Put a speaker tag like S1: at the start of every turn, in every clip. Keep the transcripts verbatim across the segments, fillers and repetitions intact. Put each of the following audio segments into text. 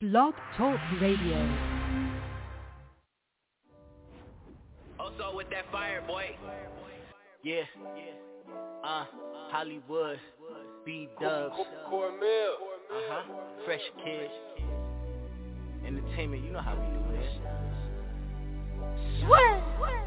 S1: Blog Talk Radio.
S2: Also with that fire, boy. Yeah. Uh, Hollywood. B-Dubs. Uh-huh. Fresh Kid. Entertainment, you know how we do it. Swear!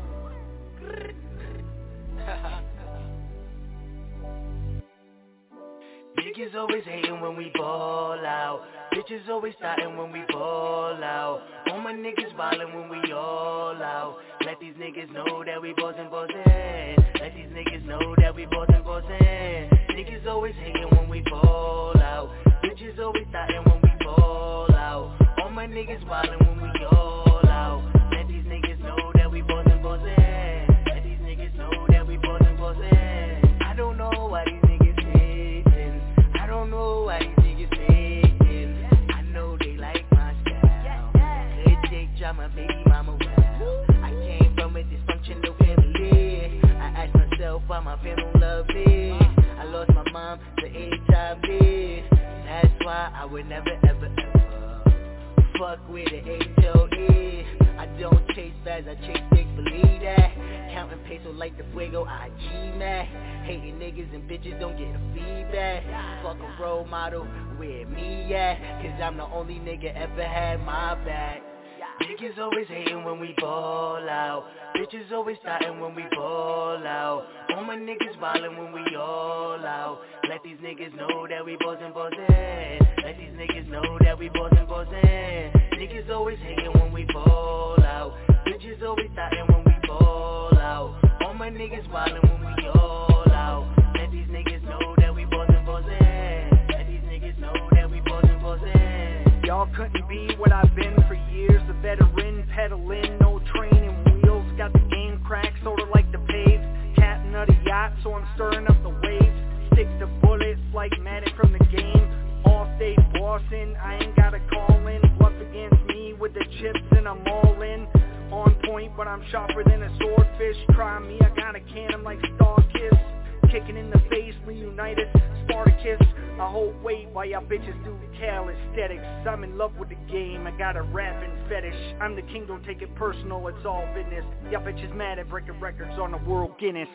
S2: Niggas always hating when we ball out. Bitches always starting when we ball out. All my niggas ballin' when we all out. Let these niggas know that we bossin' bossin'. Let these niggas know that we bossin' bossin'. Niggas always hating when we ball out. Bitches always starting when we ball out. All my niggas ballin' when we all out. Let these niggas know that we bossin' bossin'. Let these niggas know that we bossin' bossin'. I don't know why these niggas hatin'. I don't know why these niggas hatin'. I know they like my style. Good dick, drop my baby mama well. I came from a dysfunctional family. I asked myself why my family don't love me. I lost my mom to H I V. That's why I would never ever ever fuck with an H O E. I don't chase fads, I chase dicks, believe that. Counting peso like the Fuego I G man. Hating niggas and bitches don't get a feedback. Fuck a role model, where me at? Cause I'm the only nigga ever had my back. Niggas always hating when we ball out. Bitches always starting when we ball out. All my niggas ballin' when we all out. Let these niggas know that we bossin' bossin'. Let these niggas know that we bossin' bossin'. Niggas always hating when we ball out. Bitches always starting when we ball out. All my niggas ballin' when we all out. Let these niggas know that we bossin' bossin'. Let these niggas know that we bossin' bossin'.
S3: Y'all couldn't be what I've been for years. A veteran peddling, no training wheels. Got the game cracked, sorta like the pave. Captain of the yacht, so I'm stirring up the waves. Stick to bullets like Madden from the game. All state bossing, I ain't gotta call in. Bluff against me with the chips and I'm all in. On point, but I'm sharper than a swordfish. Try me, I got a cannon like Starkiss. Kicking in the face, Leonidas, Spartacus. I hold weight while y'all bitches do calisthenics. I'm in love with the game, I got a rapping fetish. I'm the king, don't take it personal, it's all business. Y'all bitches mad at breaking records on the World Guinness.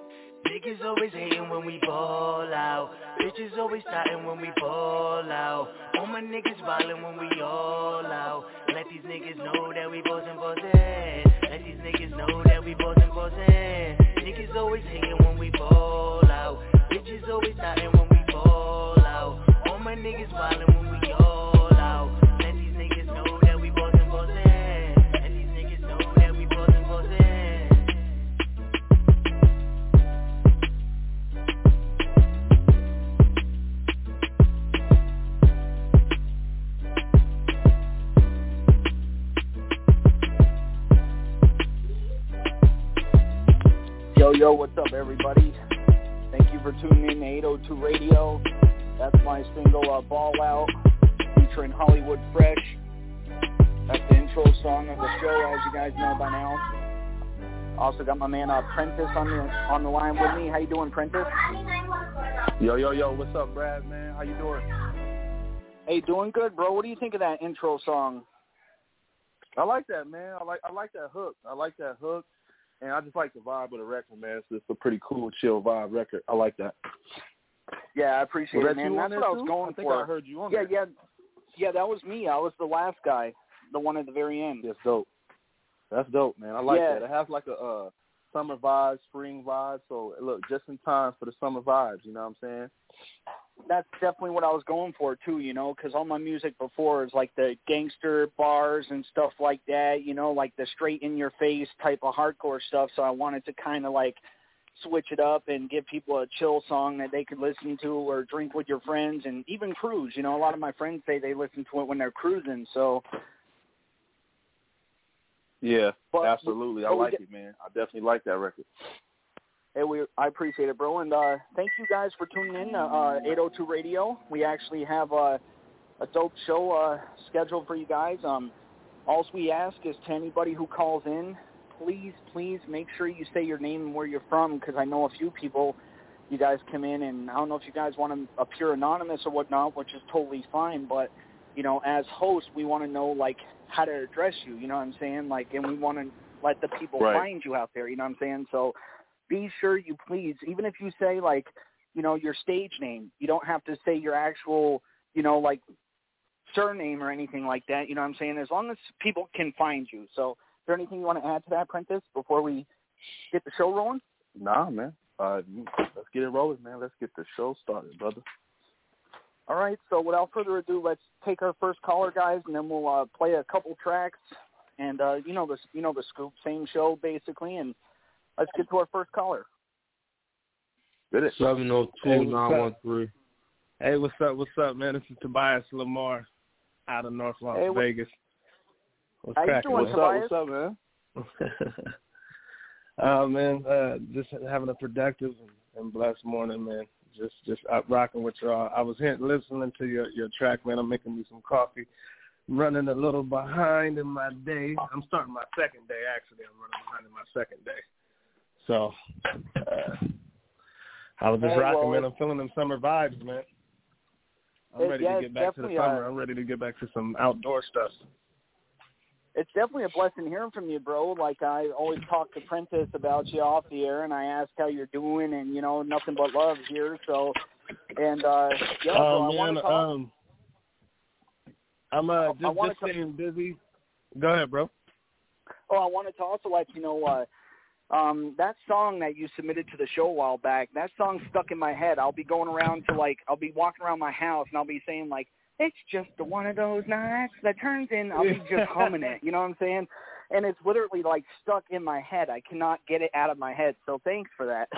S2: Niggas always hating when we ball out. Bitches always starting when we ball out. All my niggas ballin' when we all out. Let these niggas know that we bossin' bossin'. Let these niggas know that we bossin' bossin'. Niggas always hating when we ball out. Bitches always starting when we ball out. All my niggas ballin' when we all out. Let these niggas know that we bossin' bossin'. Let these niggas know that we bossin' bossin'.
S4: Yo, yo, what's up, everybody? Thank you for tuning in to eight oh two Radio. That's my single, uh, Ball Out, featuring Hollywood Fresh. That's the intro song of the show, as you guys know by now. Also got my man, uh, Prentice, on the on the line with me. How you doing, Prentice?
S5: Yo, yo, yo, what's up, Brad, man? How you doing?
S4: Hey, doing good, bro. What do you think of that intro song?
S5: I like that, man. I like I like that hook. I like that hook. And I just like the vibe of the record, man. It's just a pretty cool, chill vibe record. I like that.
S4: Yeah, I appreciate
S5: was
S4: it,
S5: that
S4: man.
S5: You
S4: That's
S5: on
S4: what I was
S5: too?
S4: going
S5: I think
S4: for.
S5: I heard you on
S4: yeah,
S5: there.
S4: Yeah, yeah, that was me. I was the last guy, the one at the very end.
S5: That's dope. That's dope, man. I like
S4: yeah.
S5: that. It has like a uh, summer vibe, spring vibe. So, look, just in time for the summer vibes, you know what I'm saying?
S4: That's definitely what I was going for, too, you know, because all my music before is like the gangster bars and stuff like that, you know, like the straight-in-your-face type of hardcore stuff. So I wanted to kind of, like, switch it up and give people a chill song that they could listen to or drink with your friends and even cruise. You know, a lot of my friends say they listen to it when they're cruising, so.
S5: Yeah,
S4: but,
S5: absolutely. I like it, man. I definitely like that record.
S4: Hey, we I appreciate it, bro, and uh, thank you guys for tuning in to uh, eight oh two Radio. We actually have uh, a dope show uh, scheduled for you guys. Um, all we ask is to anybody who calls in, please, please make sure you say your name and where you're from, because I know a few people, you guys come in, and I don't know if you guys want to appear anonymous or whatnot, which is totally fine, but you know, as hosts, we want to know, like, how to address you, you know what I'm saying? Like, and we want to let the people
S5: Right.
S4: find you out there, you know what I'm saying? So be sure you please, even if you say, like, you know, your stage name, you don't have to say your actual, you know, like, surname or anything like that, you know what I'm saying? As long as people can find you. So is there anything you want to add to that, Prentice, before we get the show rolling?
S5: Nah, man. Uh, let's get it rolling, man. Let's get the show started, brother.
S4: All right, so without further ado, let's take our first caller, guys, and then we'll uh, play a couple tracks. And uh, you know the you know the scoop, same show basically. And let's get to our first caller.
S5: Get it.
S1: seven oh two, nine one three. Hey, what's up? What's up, man? This is Tobias Lamar out of North Las
S4: hey,
S1: Vegas. What's
S4: how
S1: cracking?
S4: you doing,
S5: What's
S4: Tobias?
S5: up? What's up, man?
S1: uh, man, uh, just having a productive and, and blessed morning, man. Just just out rocking with y'all. I was here listening to your, your track, man. I'm making me some coffee. Running a little behind in my day. I'm starting my second day, actually. I'm running behind in my second day. So uh, I was just
S4: hey,
S1: rocking,
S4: well,
S1: man. I'm feeling them summer vibes, man. I'm
S4: it,
S1: ready
S4: yeah,
S1: to get back to the summer.
S4: Uh,
S1: I'm ready to get back to some outdoor stuff.
S4: It's definitely a blessing hearing from you, bro. Like, I always talk to Prentice about you off the air, and I ask how you're doing, and, you know, nothing but love here. So, and, uh, yeah,
S1: Oh,
S4: so I
S1: man,
S4: want to talk.
S1: Um, I'm uh, just, just
S4: to,
S1: staying busy. Go ahead, bro.
S4: Oh, I wanted to also let you know, uh, um, that song that you submitted to the show a while back, that song stuck in my head. I'll be going around to, like, I'll be walking around my house, and I'll be saying, like, it's just one of those nights that turns in, I'll be just humming it, you know what I'm saying? And it's literally, like, stuck in my head. I cannot get it out of my head, so thanks for that.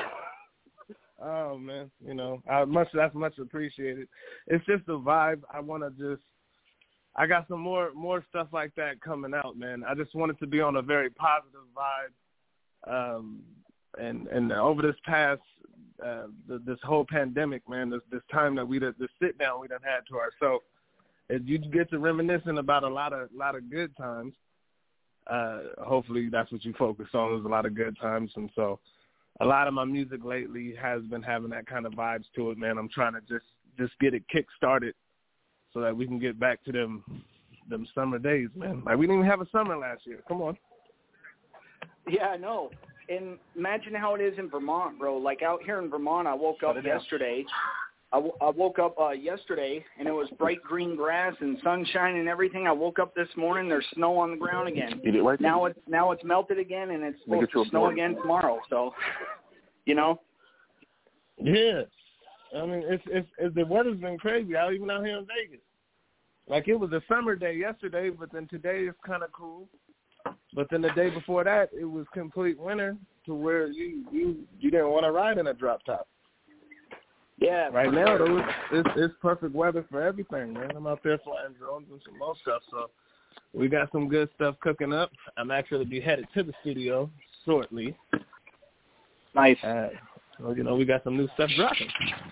S1: Oh, man, you know, I much that's much appreciated. It's just a vibe. I want to just, I got some more, more stuff like that coming out, man. I just want it to be on a very positive vibe. Um, and, and over this past, uh, the, this whole pandemic, man, this, this time that we, this sit down we done had to ourselves, you get to reminiscing about a lot of, lot of good times. Uh, hopefully that's what you focus on. There's a lot of good times. And so a lot of my music lately has been having that kind of vibes to it, man. I'm trying to just, just get it kick started so that we can get back to them, them summer days, man. Like, we didn't even have a summer last year. Come on.
S4: Yeah, I know. And imagine how it is in Vermont, bro. Like, out here in Vermont, I woke up yesterday. I, w- I woke up uh, yesterday, and it was bright green grass and sunshine and everything. I woke up this morning, there's snow on the ground again.
S5: Right
S4: now it's now it's melted again, and it's supposed to snow again tomorrow. So, you know.
S1: Yeah, I mean, it's, it's it's the weather's been crazy out even out here in Vegas. Like, it was a summer day yesterday, but then today it's kind of cool. But then the day before that, it was complete winter to where you you, you didn't want to ride in a drop top.
S4: Yeah.
S1: Right now, though, it's, it's, it's perfect weather for everything, man. I'm out there flying drones and some more stuff, so we got some good stuff cooking up. I'm actually be headed to the studio shortly.
S4: Nice.
S1: Uh, so, you know, we got some new stuff dropping.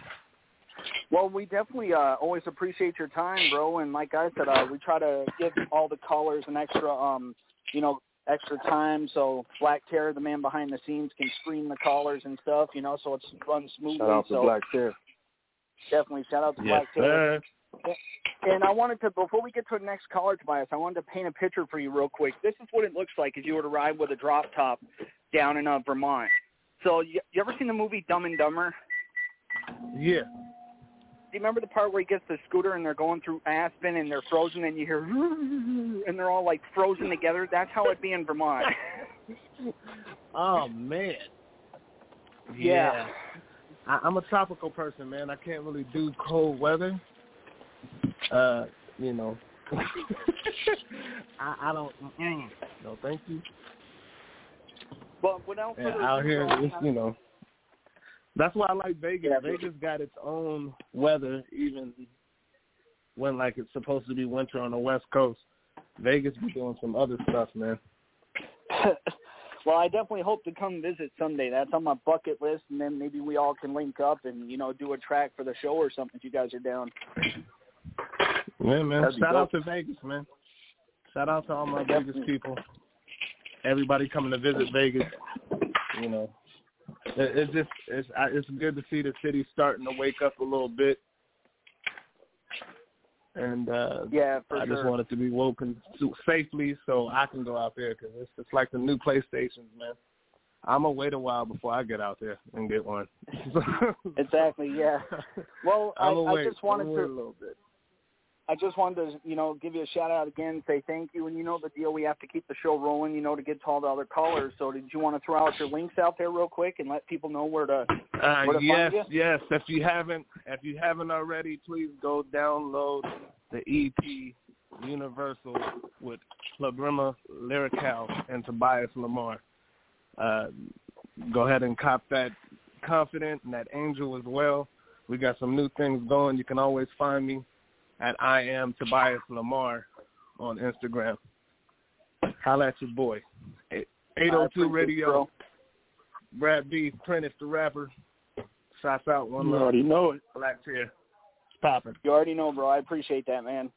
S4: Well, we definitely uh, always appreciate your time, bro. And like I said, uh, we try to give all the callers an extra, um, you know, extra time so Black Terror, the man behind the scenes, can screen the callers and stuff, you know, so it's run smoothly.
S5: Shout out to
S4: so
S5: Black Terror.
S4: Definitely shout out to
S1: Yes,
S4: Black Terror.
S1: sir.
S4: And I wanted to, before we get to the next caller, Tobias, I wanted to paint a picture for you real quick. This is what it looks like if you were to ride with a drop top down in uh, Vermont. So you, you ever seen the movie Dumb and Dumber?
S1: Yeah.
S4: Do you remember the part where he gets the scooter and they're going through Aspen and they're frozen and you hear, and they're all like frozen together? That's how it'd be in Vermont.
S1: Oh, man.
S4: Yeah.
S1: yeah. I, I'm a tropical person, man. I can't really do cold weather. Uh, you know. I, I don't, mm, no, thank you.
S4: But without
S1: Yeah,
S4: further
S1: out
S4: ado,
S1: here,
S4: bro,
S1: it's, you know. That's why I like Vegas.
S4: Yeah,
S1: Vegas got its own weather, even when, like, it's supposed to be winter on the West Coast. Vegas be doing some other stuff, man.
S4: Well, I definitely hope to come visit someday. That's on my bucket list, and then maybe we all can link up and, you know, do a track for the show or something if you guys are down.
S1: Yeah, man.
S4: That'd be
S1: Shout
S4: dope.
S1: out to Vegas, man. Shout out to all my Vegas people. Everybody coming to visit Vegas, you know. It, it's just it's it's good to see the city starting to wake up a little bit. And uh,
S4: yeah, for
S1: I
S4: sure.
S1: just want it to be woken safely so I can go out there because it's, it's like the new PlayStations, man. I'm going to wait a while before I get out there and get one.
S4: Exactly, yeah. Well, I, I
S1: wait.
S4: just wanted
S1: I'm
S4: to
S1: a little bit.
S4: I just wanted to, you know, give you a shout-out again, say thank you. And you know the deal, we have to keep the show rolling, you know, to get to all the other callers. So did you want to throw out your links out there real quick and let people know where to,
S1: uh,
S4: where to
S1: yes,
S4: find you?
S1: Yes, If you haven't if you haven't already, please go download the E P Universal with Labrima Lyrical and Tobias Lamar. Uh, go ahead and cop that Confident and that Angel as well. We got some new things going. You can always find me at I am Tobias Lamar on Instagram. Holla at your boy. eight oh two Radio. Brad B, Prentice the rapper. Shots out. One
S5: you
S1: love.
S5: already know it.
S1: Black Tear. It's popping.
S4: You already know, bro. I appreciate that, man.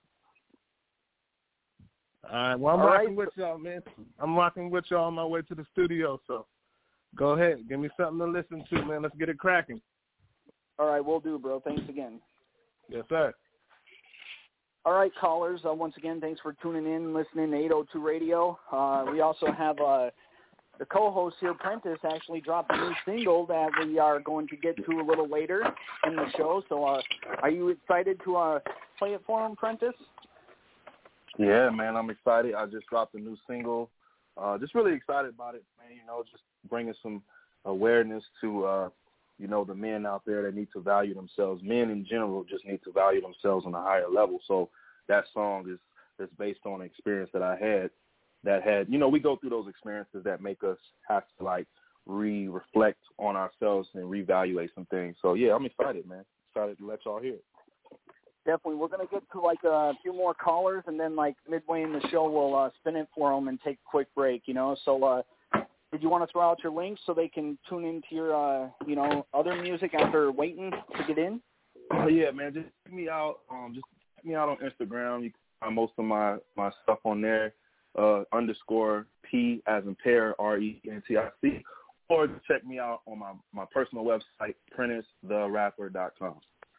S1: All right. Well, I'm
S4: All
S1: rocking
S4: right.
S1: with y'all, man. I'm rocking with y'all on my way to the studio, so go ahead. Give me something to listen to, man. Let's get it cracking.
S4: All right, we'll do, bro. Thanks again.
S1: Yes, sir.
S4: All right, callers, uh, once again, thanks for tuning in, listening to eight oh two Radio. Uh, we also have uh, the co-host here, Prentice, actually dropped a new single that we are going to get to a little later in the show. So uh, are you excited to uh, play it for him, Prentice?
S5: Yeah, man, I'm excited. I just dropped a new single. Uh, just really excited about it, man. You know, just bringing some awareness to, uh, you know, the men out there that need to value themselves. Men in general just need to value themselves on a higher level. So that song is, is based on an experience that I had that had, you know, we go through those experiences that make us have to, like, re-reflect on ourselves and reevaluate some things. So, yeah, I'm excited, man. Excited to let y'all hear it.
S4: Definitely. We're going to get to, like, a few more callers, and then, like, midway in the show, we'll uh, spin it for them and take a quick break, you know. So uh, did you want to throw out your links so they can tune into your, uh, you know, other music after waiting to get in?
S5: Oh, yeah, man. Just check me out. Um, just check me out on Instagram. You can find most of my, my stuff on there, uh, underscore P as in pair, R E N T I C. Or check me out on my, my personal website, prentice the rapper dot com.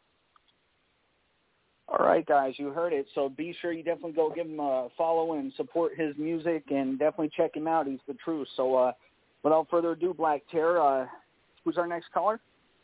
S4: All right, guys, you heard it. So be sure you definitely go give him a follow and support his music and definitely check him out. He's the truth. So uh, without further ado, Black Tear, uh, who's our next caller?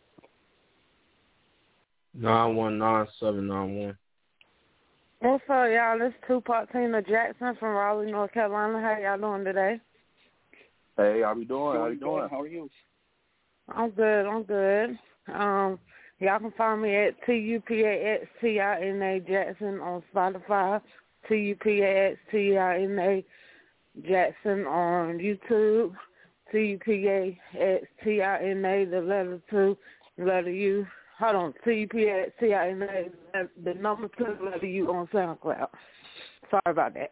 S6: nine one nine seven nine one.
S7: What's up, y'all? This is Tupac Tina Jackson from Raleigh, North Carolina. How y'all doing today?
S5: Hey, how we doing? How
S4: Doing
S5: you doing?
S4: good. How are you?
S7: I'm good. I'm good. Um, y'all can find me at T U P A X T I N A Jackson on Spotify, T U P A X T I N A Jackson on YouTube, T U P A X T I N A, the letter two, letter U. Hold on, T U P A X T I N A, the number two, letter U on SoundCloud. Sorry about that.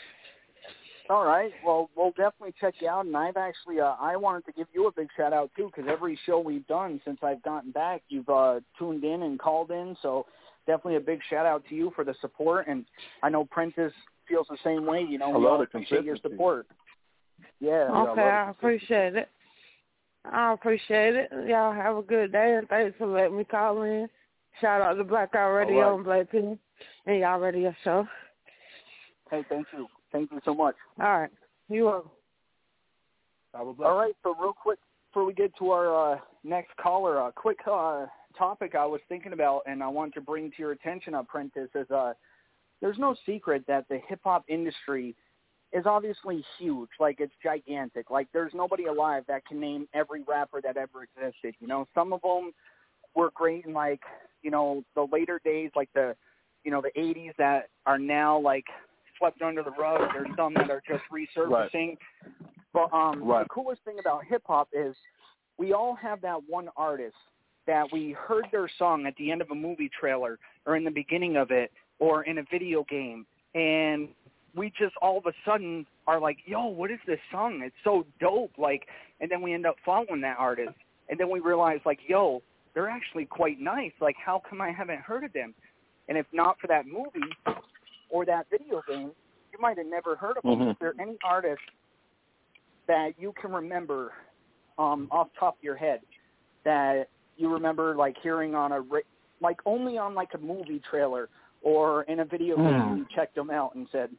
S4: All right. Well, we'll definitely check you out. And I've actually, uh, I wanted to give you a big shout out too, because every show we've done since I've gotten back, you've uh, tuned in and called in. So definitely a big shout out to you for the support. And I know Prentice feels the same way. You know,
S5: I
S4: we
S5: love
S4: all
S5: the
S4: appreciate your
S5: consistency.
S4: support. Yeah.
S7: Okay, I appreciate it. I appreciate it. Y'all have a good day, and thanks for letting me call in. Shout out to Black Out Radio
S5: right.
S7: and Black Team and y'all radio show.
S4: Hey, thank you. Thank you so much.
S7: All right. You welcome.
S4: All right, so real quick, before we get to our uh, next caller, a quick uh, topic I was thinking about and I want to bring to your attention, Apprentice, is uh, there's no secret that the hip-hop industry is obviously huge. Like, it's gigantic. Like, there's nobody alive that can name every rapper that ever existed. You know, some of them were great in, like, you know, the later days, like the, you know, the eighties that are now, like, swept under the rug. There's some that are just resurfacing. Right. But um,
S5: right.
S4: the coolest thing about hip-hop is we all have that one artist that we heard their song at the end of a movie trailer or in the beginning of it or in a video game, and we just all of a sudden are like, yo, what is this song? It's so dope. Like, and then we end up following that artist, and then we realize, like, yo, they're actually quite nice. Like, how come I haven't heard of them? And if not for that movie or that video game, you might have never heard of them.
S5: Mm-hmm.
S4: Is there any artist that you can remember um, off the top of your head that you remember, like, hearing on a, like, only on, like, a movie trailer or in a video game
S5: mm.
S4: you checked them out and said,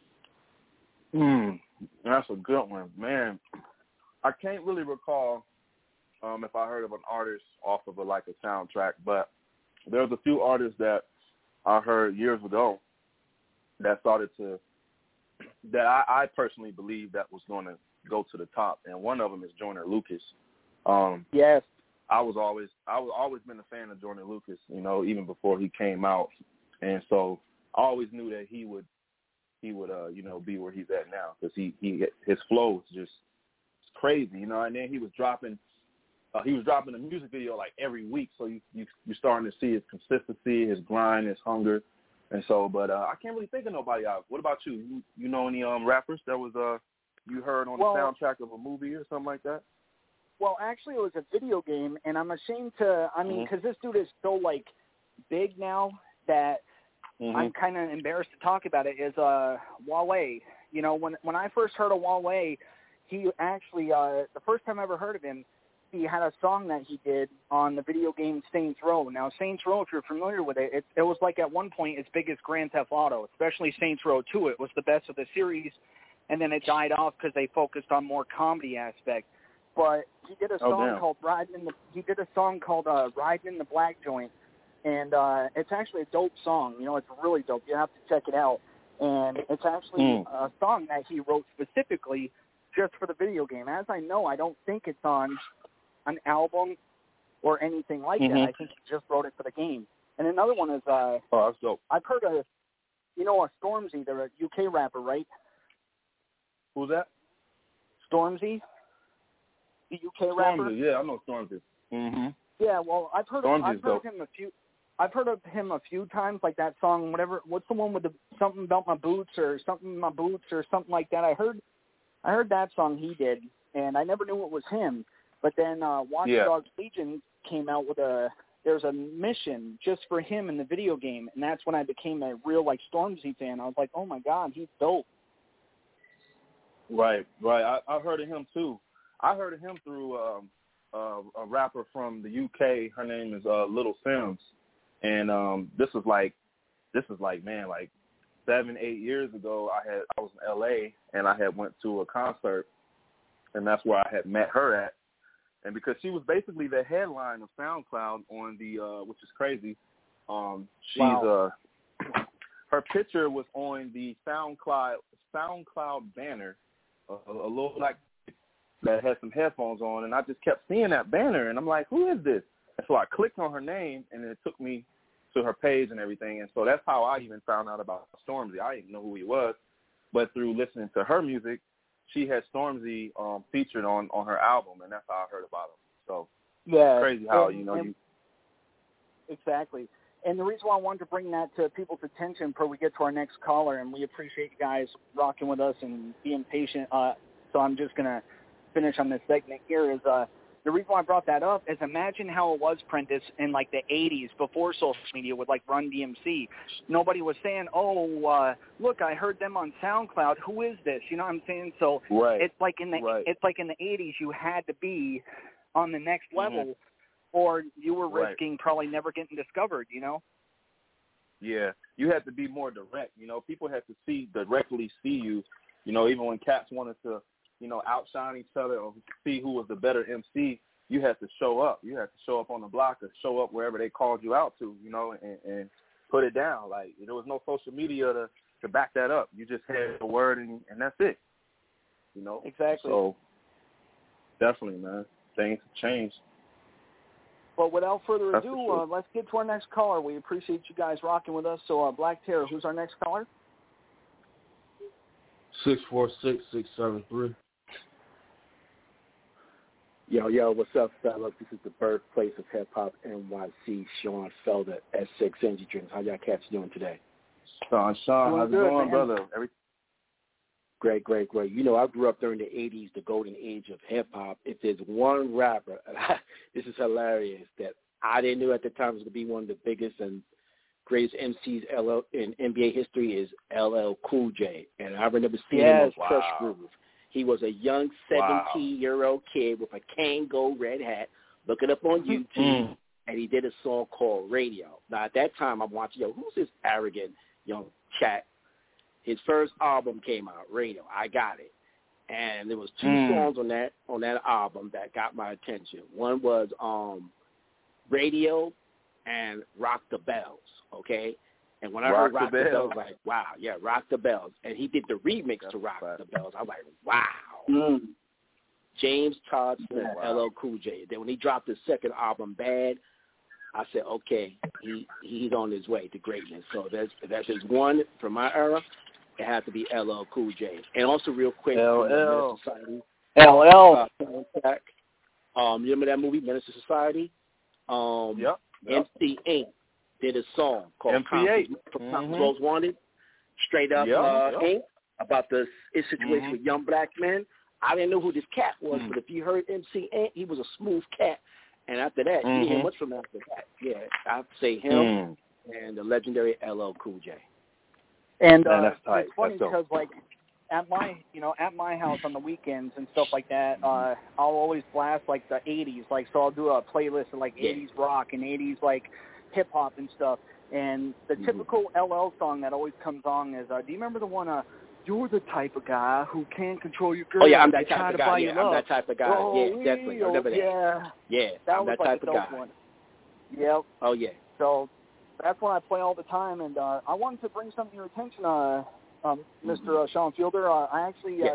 S5: mm, that's a good one, man. I can't really recall um, if I heard of an artist off of a, like a soundtrack, but there's a few artists that I heard years ago that started to, that I, I personally believe that was going to go to the top, and one of them is Joyner Lucas. Um,
S4: yes.
S5: I was always, I was always been a fan of Joyner Lucas, you know, even before he came out, and so I always knew that he would, he would, uh, you know, be where he's at now, because he, he, his flow is just crazy, you know, and then he was dropping, uh, he was dropping a music video like every week, so you, you, you're starting to see his consistency, his grind, his hunger, and so, but uh, I can't really think of nobody else. What about you? You, you know any um rappers that was, uh, you heard on
S4: well,
S5: the soundtrack of a movie or something like that?
S4: Well, actually, it was a video game, and I'm ashamed to, I mean, because mm-hmm. this dude is so, like, big now that mm-hmm. I'm kind of embarrassed to talk about it, is uh, Wale. You know, when when I first heard of Wale, he actually, uh, the first time I ever heard of him, he had a song that he did on the video game Saints Row. Now, Saints Row, if you're familiar with it, it, it was like at one point as big as Grand Theft Auto, especially Saints Row two. It was the best of the series, and then it died off because they focused on more comedy aspect. But he did a song oh, called Riding in the he did a song called uh, Riding in the Black Joint, and uh, it's actually a dope song. You know, it's really dope. You have to check it out. And it's actually mm. a song that he wrote specifically just for the video game. As I know, I don't think it's on an album or anything like
S5: mm-hmm.
S4: that. I think he just wrote it for the game. And another one is uh,
S5: oh, that's dope.
S4: I've heard of, you know, a Stormzy, they're a U K rapper, right?
S5: Who's that?
S4: Stormzy. The U K
S5: Stormzy,
S4: rapper?
S5: yeah, I know Stormzy. Mm-hmm.
S4: Yeah, well, I've heard, of, I've heard
S5: dope.
S4: of him a few. I've heard of him a few times, like that song, whatever. What's the one with the something about my boots or something my boots or something like that? I heard, I heard that song he did, and I never knew it was him. But then uh, Watch
S5: yeah.
S4: Dogs Legion came out with a there's a mission just for him in the video game, and that's when I became a real like Stormzy fan. I was like, oh my god, he's dope.
S5: Right, right. I, I heard of him too. I heard of him through um, uh, a rapper from the U K. Her name is uh, Little Sims, and um, this was like, this is like, man, like seven, eight years ago. I had I was in L A and I had went to a concert, and that's where I had met her at. And because she was basically the headline of SoundCloud on the, uh, which is crazy. Um, she's
S4: wow.
S5: uh, her picture was on the SoundCloud SoundCloud banner, a, a little like. that had some headphones on, and I just kept seeing that banner, and I'm like, who is this? And so I clicked on her name, and it took me to her page and everything, and so that's how I even found out about Stormzy. I didn't know who he was, but through listening to her music, she had Stormzy um, featured on, on her album, and that's how I heard about him. So
S4: yeah,
S5: it's crazy how,
S4: and,
S5: you know,
S4: and,
S5: you...
S4: Exactly. And the reason why I wanted to bring that to people's attention before we get to our next caller, and we appreciate you guys rocking with us and being patient, uh, so I'm just going to finish on this segment here is uh, the reason why I brought that up is imagine how it was, Prentice, in like the eighties before social media with like Run D M C. Nobody was saying, oh, uh, look, I heard them on SoundCloud. Who is this? You know what I'm saying? So
S5: right.
S4: it's like in the
S5: right.
S4: it's like in the eighties you had to be on the next level
S5: mm-hmm.
S4: or you were
S5: right.
S4: risking probably never getting discovered, you know?
S5: Yeah, you had to be more direct. You know, people had to see directly see you. You know, even when cats wanted to, you know, outshine each other or see who was the better M C, you had to show up. You had to show up on the block or show up wherever they called you out to, you know, and, and put it down. Like, there was no social media to, to back that up. You just had the word, and, and that's it, you know?
S4: Exactly.
S5: So, definitely, man, things have changed.
S4: Well, without further
S5: That's
S4: ado, uh, let's get to our next caller. We appreciate you guys rocking with us. So, uh, Black Terror, who's our next caller?
S6: six four six, six seven three.
S8: Yo, yo, what's up, fellas? This is the birthplace of hip-hop N Y C, Sean Felder, S six Energy Drinks. How y'all cats doing today?
S5: Sean, Sean, how's it going, brother? Every-
S8: Great, great, great. You know, I grew up during the eighties, the golden age of hip-hop. If there's one rapper, this is hilarious, that I didn't know at the time was going to be one of the biggest and greatest M Cs in N B A history is L L Cool J. And I remember seeing
S4: yes.
S8: him on
S5: wow.
S8: Crush Groove. He was a young seventeen-year-old kid with a Kango red hat. Look it up on YouTube. and he did a song called Radio. Now, at that time, I'm watching, yo, who's this arrogant young cat? His first album came out, Radio. I got it. And there was two mm. songs on that on that album that got my attention. One was um, Radio and Rock the Bells, okay? And when I
S5: Rock
S8: heard Rock
S5: the,
S8: the
S5: Bells.
S8: Bells, I was like, wow, yeah, Rock the Bells. And he did the remix That's to Rock right. the Bells. I was like, wow.
S4: Mm.
S8: James Todd Smith,
S5: wow.
S8: L L Cool J. Then when he dropped his second album, Bad, I said, okay, he he's on his way to greatness. So that's that's his one from my era. It had to be L L Cool J. And also, real quick,
S5: L L
S8: Society.
S4: L L.
S8: Uh, um, you remember that movie, Menace to Society? Um,
S5: yep. yep.
S8: M C eight did a song called
S5: M C eight.
S8: Compton's Most Wanted, straight up
S5: yep.
S8: uh,
S5: yep.
S8: Incorporated, about the situation
S5: mm-hmm.
S8: with young black men. I didn't know who this cat was,
S5: mm-hmm.
S8: but if you heard M C eight, he was a smooth cat. And after that,
S5: mm-hmm.
S8: you didn't hear much from after that. Yeah, I'd say him mm. and the legendary L L Cool J.
S4: And
S5: Man,
S4: uh,
S5: that's tight.
S4: it's funny
S5: that's
S4: because, like, at my, you know, at my house on the weekends and stuff like that, uh, I'll always blast like the eighties. Like, so I'll do a playlist of like
S8: yeah.
S4: eighties rock and eighties like hip hop and stuff. And the
S8: mm-hmm.
S4: typical L L song that always comes on is, uh, do you remember the one? Uh, You're the type of guy who can't control your girl.
S8: Oh yeah, I'm that type
S4: to
S8: of guy. Yeah, I'm that type of guy.
S4: Oh,
S8: yeah, definitely. I remember that.
S4: Yeah,
S8: yeah,
S4: that
S8: I'm
S4: was
S8: that
S4: like
S8: type
S4: a
S8: of
S4: dope
S8: guy.
S4: one. Yep.
S8: Oh yeah.
S4: So that's what I play all the time, and uh, I wanted to bring something to your attention, uh, um, Mister Uh, Sean Fielder. Uh, I actually,
S8: yeah.
S4: uh,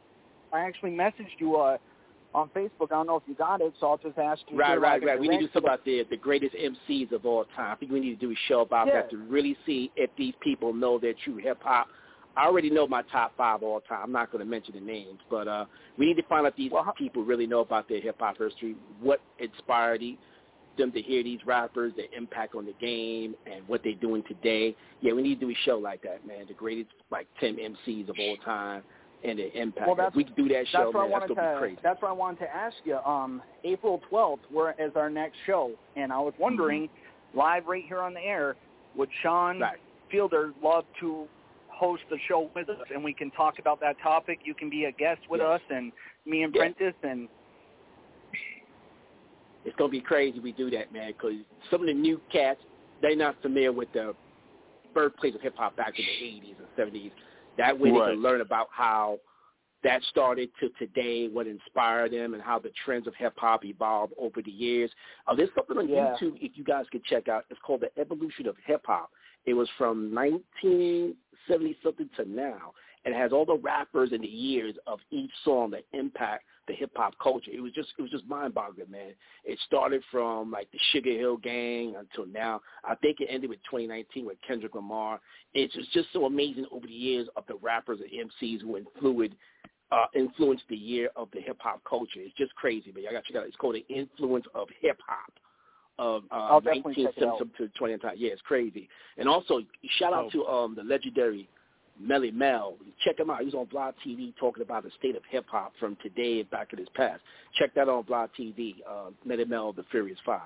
S4: I actually messaged you uh, on Facebook. I don't know if you got it, so I'll just ask you.
S8: Right,
S4: here,
S8: right,
S4: like,
S8: right. We need to do something about the the greatest M Cs of all time. I think we need to do a show about
S4: yeah.
S8: that to really see if these people know their true hip hop. I already know my top five all time. I'm not going to mention the names, but uh, we need to find out these
S4: well,
S8: people really know about their hip hop history, what inspired them to hear these rappers, their impact on the game, and what they're doing today. Yeah, we need to do a show like that, man. The greatest like ten M Cs of all time and their impact.
S4: Well, that's,
S8: if we can do that show,
S4: that's
S8: man, that's going to be crazy.
S4: That's what I wanted to ask you. Um, April twelfth we're, is our next show, and I was wondering, mm-hmm. live right here on the air, would Sean
S8: right.
S4: Fielder love to host the show with us, and we can talk about that topic? You can be a guest with
S8: yes.
S4: us, and me and
S8: yes.
S4: Prentice, and
S8: it's going to be crazy we do that, man, because some of the new cats, they're not familiar with the birthplace of hip-hop back in the eighties and seventies. That way
S5: right.
S8: they can learn about how that started to today, what inspired them, and how the trends of hip-hop evolved over the years. Uh, there's something on
S4: yeah.
S8: YouTube if you guys could check out. It's called The Evolution of Hip-Hop. It was from nineteen seventy-something to now. And it has all the rappers and the years of each song that impact the hip-hop culture. It was just it was just mind-boggling, man. It started from, like, the Sugar Hill Gang until now. I think it ended with twenty nineteen with Kendrick Lamar. It's just, just so amazing over the years of the rappers and M Cs who influenced, uh, influenced the year of the hip-hop culture. It's just crazy, man. I got you got it. It's called The Influence of Hip-Hop. Of uh, nineteen seventy to twenty nineteen. Yeah, it's crazy. And also, shout out oh. to um, the legendary Melly Mel. Check him out. He was on Blog T V talking about the state of hip-hop from today and back in his past. Check that on Blog T V, uh, Melly Mel, The Furious Five.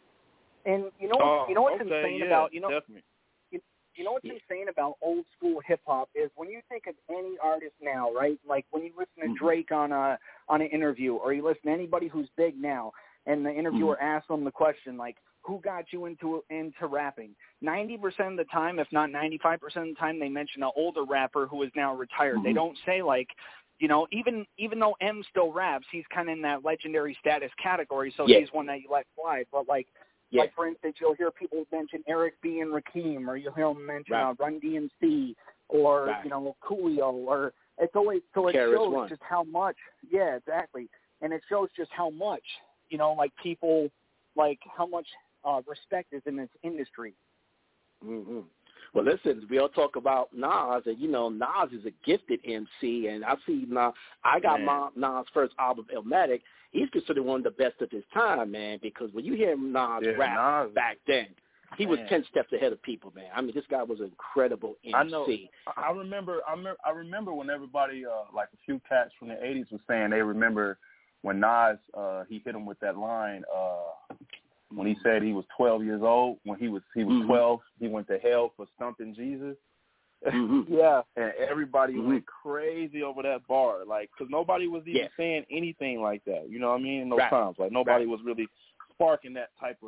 S4: And you know,
S5: oh,
S4: you know what's
S5: okay,
S4: insane
S5: yeah,
S4: about you know,
S5: definitely.
S4: you, you know what's
S8: yeah.
S4: insane about old school hip hop is when you think of any artist now, right? Like when you listen to
S8: mm-hmm.
S4: Drake on a on an interview, or you listen to anybody who's big now, and the interviewer mm-hmm. asks them the question like, who got you into into rapping? ninety percent of the time, if not ninety-five percent of the time, they mention an older rapper who is now retired. Mm-hmm. They don't say, like, you know, even even though M still raps, he's kind of in that legendary status category, so
S8: yeah.
S4: he's one that you let slide. But, like,
S8: yeah.
S4: like for instance, you'll hear people mention Eric B. and Rakim, or you'll hear them mention
S8: right.
S4: uh, Run D M C, or,
S8: right.
S4: you know, Coolio, or it's always, so it
S8: K R S
S4: shows
S8: One.
S4: just how much, yeah, exactly. And it shows just how much, you know, like people, like how much uh, respect is in this industry.
S8: Mm-hmm. Well, listen, we all talk about Nas, and, you know, Nas is a gifted M C, and I see Nas, I got my, Nas' first album, Illmatic. He's considered one of the best of his time, man, because when you hear Nas
S5: yeah,
S8: rap
S5: Nas,
S8: back then, he
S5: man.
S8: was ten steps ahead of people, man. I mean, this guy was an incredible M C.
S5: I know. I remember, I remember, I remember when everybody, uh, like a few cats from the eighties was saying they remember when Nas, uh, he hit him with that line, uh, when he said he was twelve years old, when he was he was mm-hmm. twelve, he went to hell for stumping Jesus.
S8: Mm-hmm.
S4: Yeah,
S5: and everybody
S8: mm-hmm.
S5: went crazy over that bar, like, because nobody was even
S8: yeah.
S5: saying anything like that. You know what I mean? In those
S8: right.
S5: times, like nobody
S8: right.
S5: was really sparking that type of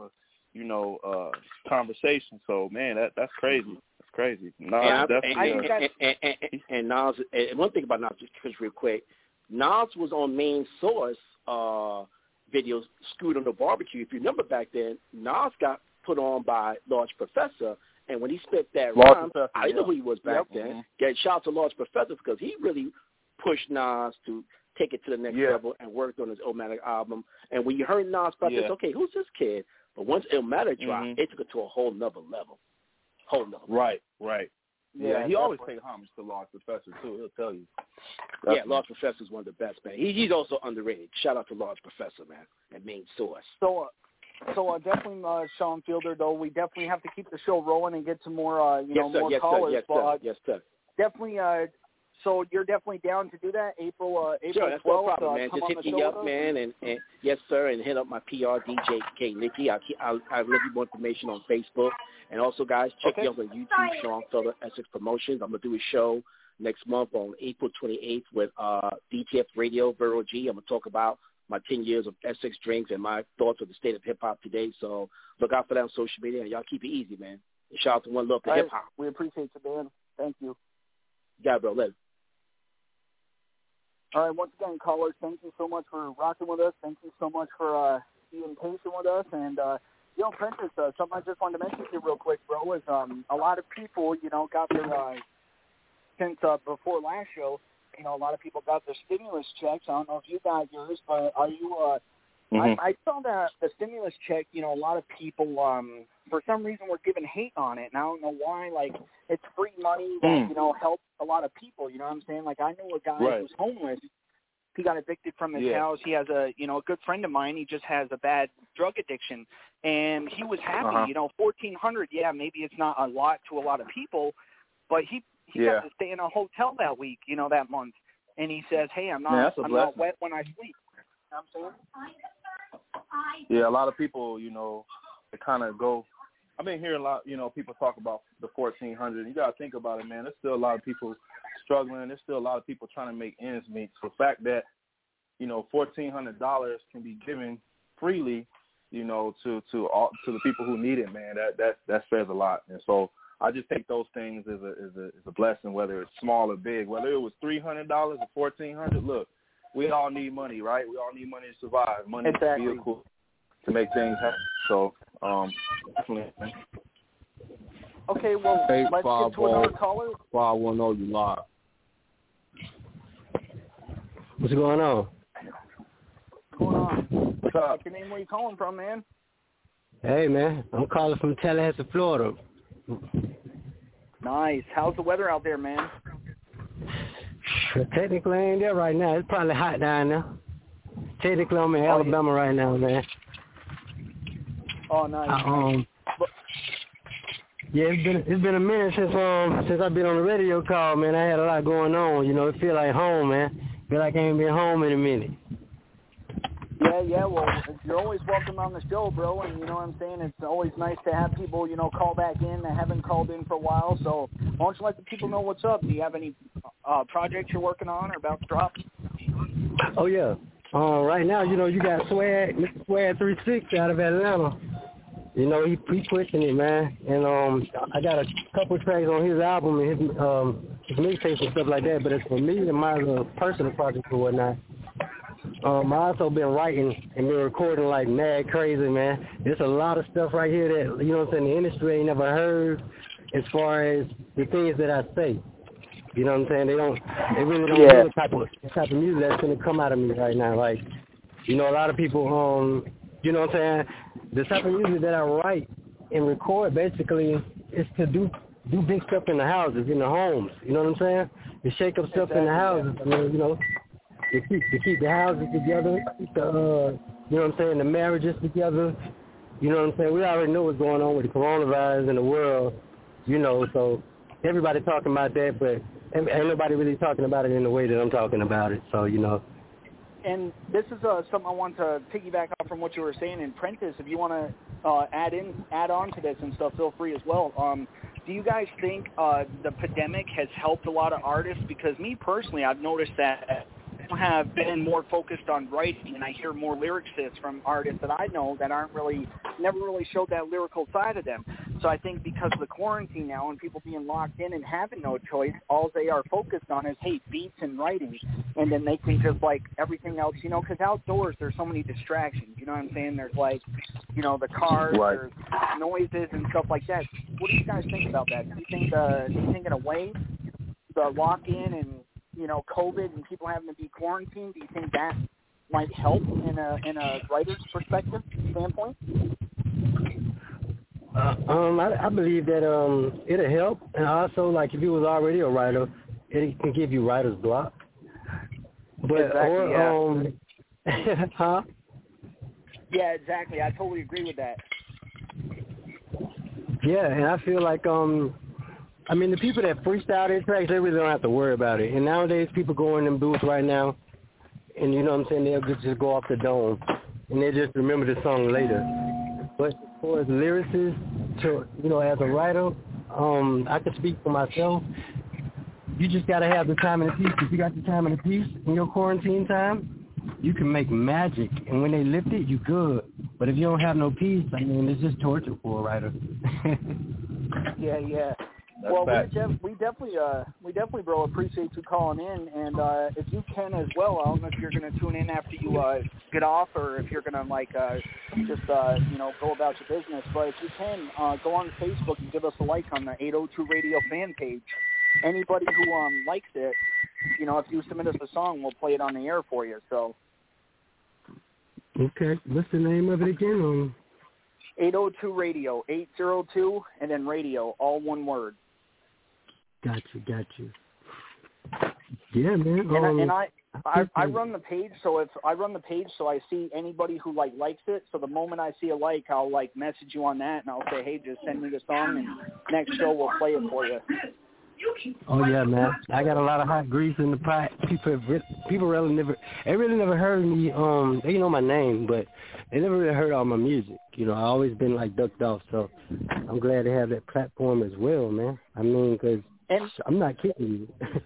S5: you know, uh, conversation. So, man, that that's crazy. That's crazy. Nas
S8: and,
S5: definitely.
S8: And, and, and, and, and, and Nas, and one thing about Nas, just real quick, Nas was on Main Source uh, videos, Screwed on the Barbecue. If you remember back then, Nas got put on by Large Professor, and when he spit that
S5: Large
S8: rhyme,
S5: Professor,
S8: I didn't
S5: yeah.
S8: know who he was back
S5: yep.
S8: then. Get shout out to Large Professor because he really pushed Nas to take it to the next
S5: yeah.
S8: level and worked on his Illmatic album. And when you heard Nas about
S5: yeah.
S8: this, okay, who's this kid? But once Illmatic dropped,
S5: mm-hmm.
S8: it took it to a whole nother level. Whole nother level.
S5: Right, right. Yeah,
S4: Yeah,
S5: he always
S4: definitely.
S5: pays homage to Large Professor, too. He'll tell you.
S8: Yeah,
S5: Definitely.
S8: Large Professor is one of the best, man. He, he's also underrated. Shout out to Large Professor, man, and Main Source.
S4: So, uh, so uh, definitely, uh, Sean Fielder, though, we definitely have to keep the show rolling and get some more, uh, you
S8: yes,
S4: know,
S8: sir.
S4: more
S8: Yes,
S4: callers.
S8: sir. Yes,
S4: but,
S8: sir.
S4: uh,
S8: Yes, sir.
S4: Definitely, uh, so you're definitely down to do that, April, uh, April
S8: Sure, that's no
S4: twelfth.
S8: problem,
S4: uh,
S8: man.
S4: come
S8: Just
S4: on
S8: hit
S4: the
S8: me
S4: show
S8: up,
S4: with us.
S8: man, and, and yes, sir, and hit up my P R D J K Nikki. I'll, I'll, I'll leave you more information on Facebook. And also, guys, check
S4: Okay.
S8: me out on YouTube, Sean Felder Essex Promotions. I'm going to do a show next month on April twenty-eighth with uh, D T F Radio, Vero G. I'm going to talk about my ten years of Essex drinks and my thoughts of the state of hip-hop today. So look out for that on social media, and y'all keep it easy, man. And shout out to One Love to
S4: All right.
S8: hip-hop.
S4: We appreciate you, man. Thank you.
S8: Yeah, bro, let
S4: All right, once again, callers, thank you so much for rocking with us. Thank you so much for uh, being patient with us. And, uh, you know, Prentice, uh, something I just wanted to mention to you real quick, bro, is um, a lot of people, you know, got their, uh, since uh, before last show, you know, a lot of people got their stimulus checks. I don't know if you got yours, but are you, uh,
S5: Mm-hmm.
S4: I, I saw that the stimulus check, you know, a lot of people, um, for some reason, were giving hate on it. And I don't know why. Like, it's free money that,
S5: Mm.
S4: you know, helps a lot of people. You know what I'm saying? Like, I know a guy
S5: Right.
S4: who's homeless. He got evicted from his
S5: Yeah.
S4: house. He has a, you know, a good friend of mine. He just has a bad drug addiction. And he was happy,
S5: Uh-huh.
S4: you know, fourteen hundred. Yeah, maybe it's not a lot to a lot of people, but he, he
S5: Yeah.
S4: got to stay in a hotel that week, you know, that month. And he says, hey, I'm not,
S5: Man, that's a
S4: I'm
S5: blessing.
S4: not wet when I sleep. You know what I'm saying?
S5: Yeah, a lot of people, you know, they kind of go. I've been hearing a lot, you know, people talk about the fourteen hundred. You got to think about it, man. There's still a lot of people struggling. There's still a lot of people trying to make ends meet. So the fact that, you know, fourteen hundred dollars can be given freely, you know, to to all to the people who need it, man. That that that says a lot. And so I just take those things as a as a as a blessing, whether it's small or big, whether it was three hundred dollars or fourteen hundred. Look, we all need money, right? We all need money to survive. Money is
S4: Exactly.
S5: a vehicle to make things happen. So, um, definitely. Man.
S4: Okay, well,
S6: Eight,
S4: let's
S6: five,
S4: get to another
S6: oh.
S4: caller.
S6: five one zero, you live.
S9: What's going on?
S4: What's going on?
S5: What's up?
S4: What's your name? Where you calling from, man?
S9: Hey, man. I'm calling from Tallahassee, Florida.
S4: Nice. How's the weather out there, man?
S9: Technically, I ain't there right now. It's probably hot down there. Technically, I'm in
S4: Oh,
S9: Alabama right now, man.
S4: Oh, nice.
S9: I, um, yeah, it's been it's been a minute since um since I've been on the radio call, man. I had a lot going on. You know, it feel like home, man. Feel like I ain't been home in a minute.
S4: Yeah, yeah, well, you're always welcome on the show, bro, and you know what I'm saying? It's always nice to have people, you know, call back in that haven't called in for a while, so why don't you let the people know what's up? Do you have any uh, projects you're working on or about to drop?
S9: Oh, yeah. Uh, right now, you know, you got Swag, Mister Swag three sixty out of Atlanta. You know, he, he pushing it, man, and um, I got a couple of tracks on his album and his, um, his mixtapes and stuff like that, but it's for me and my uh, personal projects and whatnot. Um, I also been writing and been recording like mad crazy, man. There's a lot of stuff right here that, you know what I'm saying, the industry ain't never heard as far as the things that I say. You know what I'm saying? They don't, they really don't
S4: Yeah.
S9: know the type of, the type of music that's going to come out of me right now. Like, you know, a lot of people, um, you know what I'm saying, the type of music that I write and record basically is to do do big stuff in the houses, in the homes. You know what I'm saying? To shake up stuff in the houses. I mean, you know, to keep to keep the houses together, keep the uh, you know what I'm saying, the marriages together. You know what I'm saying? We already know what's going on with the coronavirus in the world, you know, so everybody talking about that, but ain't, ain't nobody really talking about it in the way that I'm talking about it. So, you know.
S4: And this is uh, something I want to piggyback off from what you were saying. And Prentice, if you want to uh, add in, add on to this and stuff, feel free as well. Um, do you guys think uh, the pandemic has helped a lot of artists? Because me personally, I've noticed that have been more focused on writing, and I hear more lyricists from artists that I know that aren't really, never really showed that lyrical side of them. So I think because of the quarantine now and people being locked in and having no choice, all they are focused on is, hey, beats and writing. And then they can just, like, everything else, you know, because outdoors there's so many distractions. You know what I'm saying? There's, like, you know, the cars,
S5: right.
S4: there's noises and stuff like that. What do you guys think about that? Do you think, uh, do you think in a way the lock-in and, you know, COVID and people having to be quarantined, do you think that might help in a in a writer's perspective standpoint?
S9: Uh, um, I, I believe that um, it'll help, and also, like, if you was already a writer, it can give you writer's block. But
S4: exactly,
S9: or
S4: yeah.
S9: um, huh?
S4: Yeah, exactly. I totally agree with that.
S9: Yeah, and I feel like um, I mean, the people that freestyle their tracks, they really don't have to worry about it. And nowadays, people go in them booths right now, and you know what I'm saying, they'll just go off the dome, and they just remember the song later. But as far as lyricists, to, you know, as a writer, um, I can speak for myself. You just got to have the time and the peace. If you got the time and the peace in your quarantine time, you can make magic. And when they lift it, you good. But if you don't have no peace, I mean, it's just torture for a writer.
S4: yeah, yeah.
S5: That's
S4: well,
S5: bad.
S4: we, def- we definitely, uh, we definitely, bro, appreciate you calling in. And uh, if you can as well, I don't know if you're going to tune in after you uh, get off, or if you're going to like uh, just, uh, you know, go about your business. But if you can, uh, go on Facebook and give us a like on the eight oh two Radio fan page. Anybody who um likes it, you know, if you submit us a song, we'll play it on the air for you. So.
S9: Okay, what's the name of it again? Um,
S4: eight oh two Radio, eight oh two, and then radio, all one word.
S9: Got you, got you. Yeah, man.
S4: And,
S9: um,
S4: I, and I, I, I run the page, so if I run the page, so I see anybody who like likes it. So the moment I see a like, I'll like message you on that, and I'll say, hey, just send me the song, and next show we'll play it for you.
S9: Oh yeah, man. I got a lot of hot grease in the pot. People, have re- people really never, they really never heard me. Um, they know my name, but they never really heard all my music. You know, I always been like ducked off. So I'm glad to have that platform as well, man. I mean, because I'm not kidding you.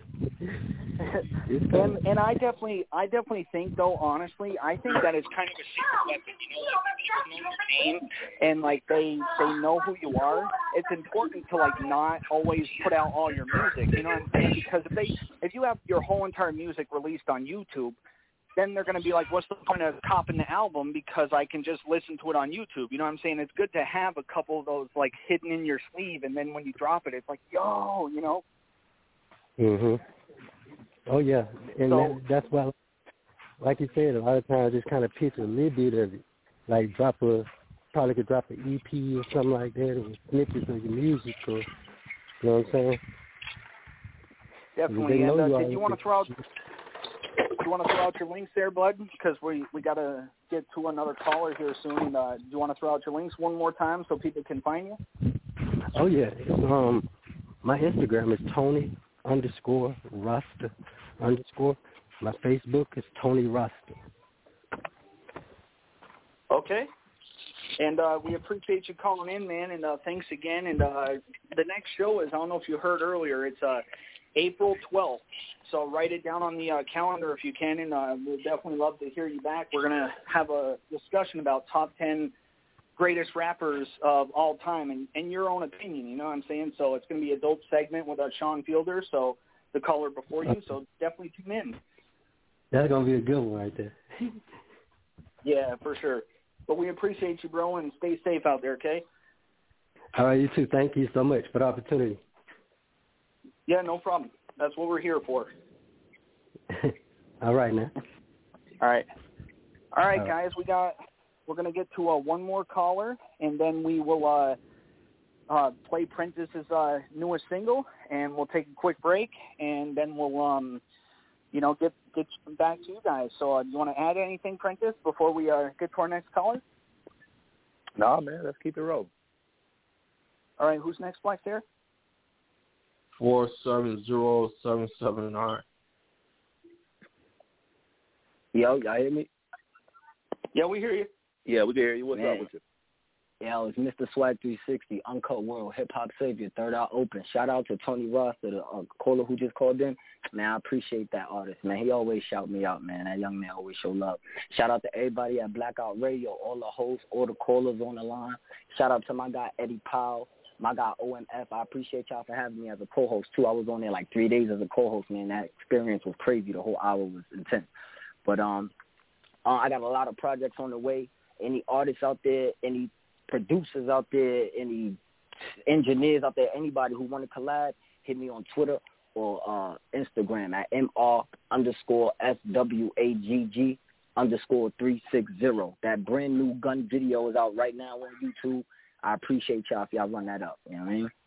S4: and and I definitely I definitely think though, honestly, I think that it's kind of a secret weapon, you know, like if people know your name and like they they know who you are. It's important to like not always put out all your music, you know what I'm saying? Because if they if you have your whole entire music released on YouTube, then they're going to be like, what's the point of copping the album because I can just listen to it on YouTube? You know what I'm saying? It's good to have a couple of those, like, hidden in your sleeve, and then when you drop it, it's like, yo, you know?
S9: Mhm. Oh, yeah. And
S4: so,
S9: that, that's why, like you said, a lot of times just kind of pitch a little bit of it. Like drop a, probably could drop an E P or something like that, or snippets of your music, or, you know what I'm saying?
S4: Definitely. And uh, did you want to throw out... You want to throw out your links there, bud? Because we we got to get to another caller here soon. Uh, do you want to throw out your links one more time so people can find you?
S9: Oh yeah, um, my Instagram is Tony underscore Rasta underscore. My Facebook is Tony Rasta.
S4: Okay. And uh, we appreciate you calling in, man. And uh, thanks again. And uh, the next show is, I don't know if you heard earlier, it's uh, April twelfth. So write it down on the uh, calendar if you can, and uh, we'd definitely love to hear you back. We're going to have a discussion about top ten greatest rappers of all time, and, and your own opinion, you know what I'm saying? So it's going to be a dope segment with uh, Sean Fielder, so the caller before you, so definitely tune in.
S9: That's going to be a good one right there.
S4: Yeah, for sure. But we appreciate you, bro, and stay safe out there, okay?
S9: All right, you too. Thank you so much for the opportunity.
S4: Yeah, no problem. That's what we're here for.
S9: All right, man.
S4: All right. All right,
S9: All right.
S4: guys, we got, we're going to get to uh, one more caller, and then we will uh, uh, play Prentice's uh, newest single, and we'll take a quick break, and then we'll, um, you know, get get back to you guys. So uh, do you want to add anything, Prentice, before we uh, get to our next caller?
S5: Nah, man, let's keep it rolling.
S4: All right, who's next, Black there?
S6: Four seven zero seven seven nine.
S8: Yo, y'all hear me?
S4: Yeah, we hear you.
S8: Yeah, we can hear you. What's
S4: Man.
S8: up with you?
S10: Yo, it's Mister Swag three sixty, Uncut World, Hip Hop Savior, Third Eye Open. Shout out to Tony Ross, the uh, caller who just called in. Man, I appreciate that artist, man. He always shout me out, man. That young man always show love. Shout out to everybody at Blackout Radio, all the hosts, all the callers on the line. Shout out to my guy Eddie Powell, my guy O M F. I appreciate y'all for having me as a co-host, too. I was on there like three days as a co-host, man. That experience was crazy. The whole hour was intense. But um, uh, I got a lot of projects on the way. Any artists out there, any producers out there, any engineers out there, anybody who want to collab, hit me on Twitter or uh, Instagram at mr underscore swagg underscore three sixty. That brand new gun video is out right now on YouTube. I appreciate y'all if y'all run that up. You know what I mean?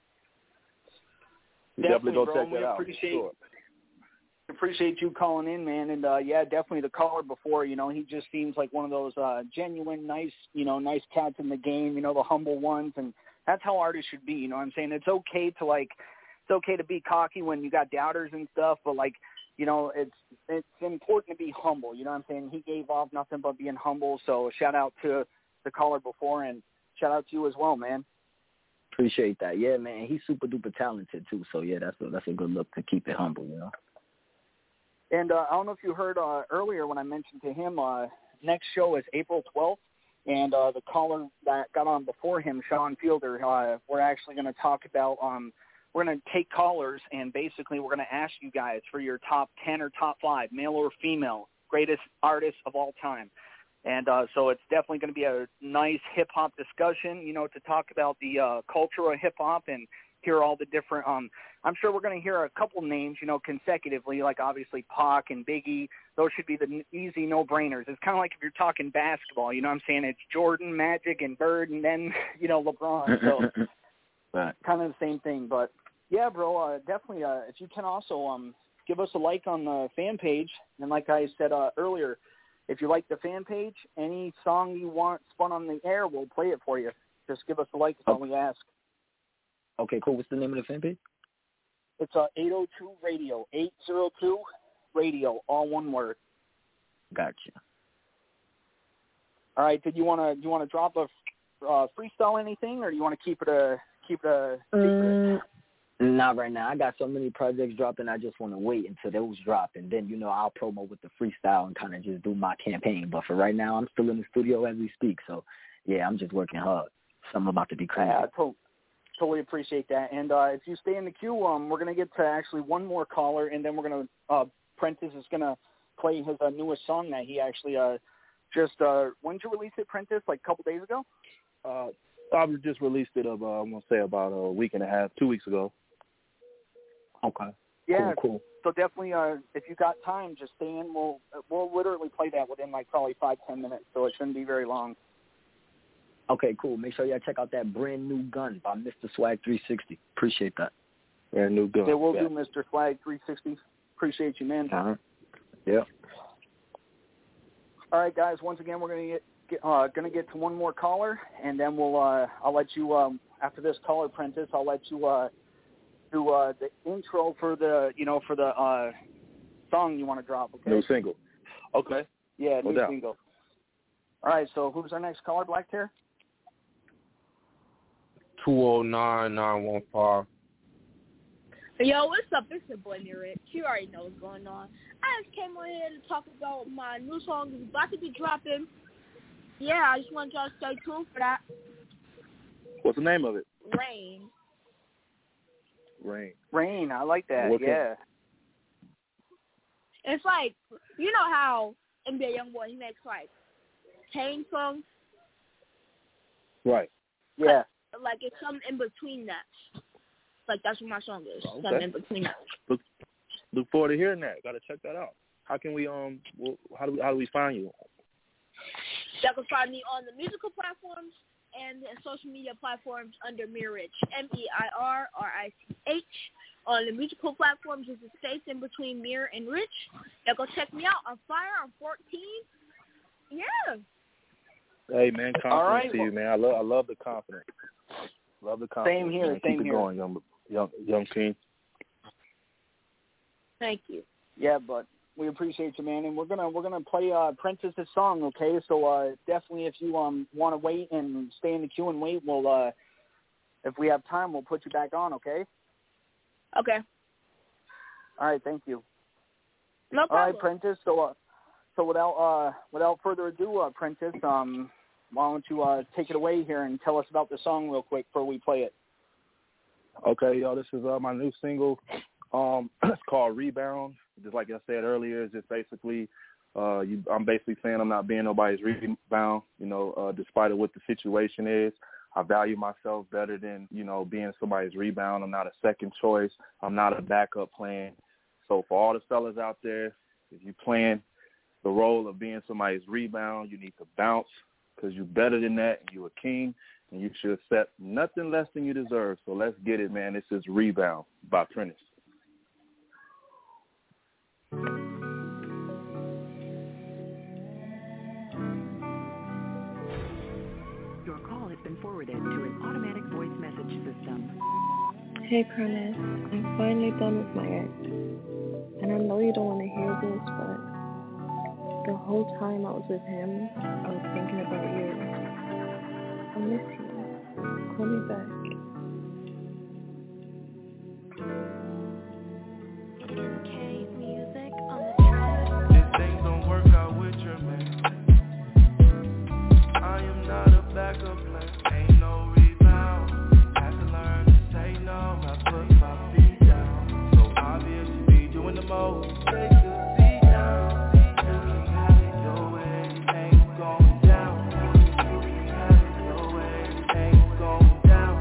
S4: Definitely,
S5: definitely go
S4: bro.
S5: check
S4: We
S5: that out.
S4: appreciate,
S5: Sure.
S4: appreciate you calling in, man. And, uh, yeah, definitely the caller before, you know, he just seems like one of those uh, genuine, nice, you know, nice cats in the game, you know, the humble ones. And that's how artists should be, you know what I'm saying? It's okay to, like, it's okay to be cocky when you got doubters and stuff, but, like, you know, it's it's important to be humble, you know what I'm saying? He gave off nothing but being humble, so shout out to the caller before, and shout out to you as well, man.
S10: Appreciate that. Yeah, man, he's super duper talented, too, so, yeah, that's a, that's a good look to keep it humble, you know?
S4: And uh, I don't know if you heard uh, earlier when I mentioned to him, uh, next show is April twelfth, and uh, the caller that got on before him, Sean Fielder, uh, we're actually going to talk about, um, we're going to take callers, and basically we're going to ask you guys for your top ten or top five, male or female, greatest artists of all time. And uh, so it's definitely going to be a nice hip-hop discussion, you know, to talk about the uh, culture of hip-hop and hear all the different um I'm sure we're going to hear a couple names, you know, consecutively, like obviously Pac and Biggie. Those should be the n- easy no-brainers. It's kind of like if you're talking basketball, you know what I'm saying? It's Jordan, Magic, and Bird, and then, you know, LeBron. So
S10: right.
S4: Kind of the same thing. But, yeah, bro, uh, definitely uh, if you can also um give us a like on the fan page. And like I said uh, earlier, if you like the fan page, any song you want spun on the air, we'll play it for you. Just give us a like. That's all we ask.
S10: Okay, cool. What's the name of the fan page?
S4: It's uh, eight oh two Radio, eight oh two Radio, all one word.
S10: Gotcha.
S4: All right. Did you want to do you want to drop a uh, freestyle anything, or do you want to keep it a keep it a secret?
S10: Mm, not right now. I got so many projects dropping. I just want to wait until those drop, and then you know I'll promo with the freestyle and kind of just do my campaign. But for right now, I'm still in the studio as we speak. So yeah, I'm just working hard. Something about to be crazy.
S4: Yeah, I to- totally appreciate that. And uh, if you stay in the queue, um, we're gonna get to actually one more caller, and then we're gonna uh, Prentice is gonna play his uh, newest song that he actually uh, just uh, when did you release it, Prentice? Like a couple days ago?
S5: Uh, I just released it. Of, uh, I'm gonna say about a week and a half, two weeks ago.
S10: Okay.
S4: Yeah.
S10: Cool. cool.
S4: So definitely, uh, if you got time, just stay in. We'll we'll literally play that within like probably five ten minutes, so it shouldn't be very long.
S10: Okay, cool. Make sure y'all check out that brand new gun by Mister Swag three sixty. Appreciate that.
S5: Brand new gun.
S4: Yeah, we'll
S5: yeah.
S4: do Mister Swag three sixty. Appreciate you, man.
S10: Uh-huh. Yeah.
S4: All right, guys. Once again, we're gonna get, get uh, gonna get to one more caller, and then we'll uh, I'll let you um, after this caller, Prentice. I'll let you uh, do uh, the intro for the you know for the uh, song you want to drop. Okay.
S5: New single. Okay.
S4: Yeah,
S5: no
S4: new
S5: doubt.
S4: single. All right. So who's our next caller, Black Tear?
S6: two oh nine, nine one five.
S11: Yo, what's up? It's your boy Rich. You already know what's going on. I just came on here to talk about my new song that's about to be dropping. Yeah, I just want y'all to stay tuned for that.
S5: What's the name of it?
S11: Rain.
S5: Rain.
S4: Rain. I like that.
S5: What
S4: yeah.
S11: It's like, you know how N B A Youngboy, he makes like Kane songs?
S5: Right.
S4: Yeah.
S11: Like it's something in between that. Like that's what my song is.
S5: Okay.
S11: Something in between that.
S5: Look, look forward to hearing that. Got to check that out. How can we um? How do we how do we find you?
S11: You can find me on the musical platforms and the social media platforms under Meirich, M E I R R I C H. On the musical platforms, there's a space in between Mir and Rich. You go check me out on Fire on fourteen. Yeah.
S5: Hey man, confidence
S4: All right,
S5: to
S4: well,
S5: you, man. I love I love the confidence. Love the confidence.
S4: Same here.
S5: Man.
S4: Same
S5: Keep it
S4: here.
S5: going, young young young king.
S11: Thank you.
S4: Yeah, but We appreciate you, man, and we're gonna we're gonna play uh, Prentice's song, okay? So uh, definitely, if you um want to wait and stay in the queue and wait, we'll uh, if we have time, we'll put you back on, okay?
S11: Okay.
S4: All right, thank you.
S11: No problem.
S4: All right, Prentice. So uh, so without uh without further ado, uh, Prentice, um, why don't you uh take it away here and tell us about the song real quick before we play it?
S5: Okay, yo, this is uh, my new single. Um, it's called Rebound. Just like I said earlier, it's just basically, uh, you, I'm basically saying I'm not being nobody's rebound, you know, uh, despite of what the situation is. I value myself better than, you know, being somebody's rebound. I'm not a second choice. I'm not a backup plan. So for all the fellas out there, if you're playing the role of being somebody's rebound, you need to bounce because you're better than that and you're a king. And you should accept nothing less than you deserve. So let's get it, man. This is Rebound by Prentice.
S12: Your call has been forwarded to an automatic voice message system.
S13: Hey, Prentice. I'm finally done with my ex. And I know you don't want to hear this, but the whole time I was with him, I was thinking about you. I miss you. Call me back.
S14: Backup plan, ain't no rebound. Had to learn to say no. I put my feet down. So obvious you be doing the most. Take a seat down. You can have it your way, ain't going down. You can have it your way, ain't going down.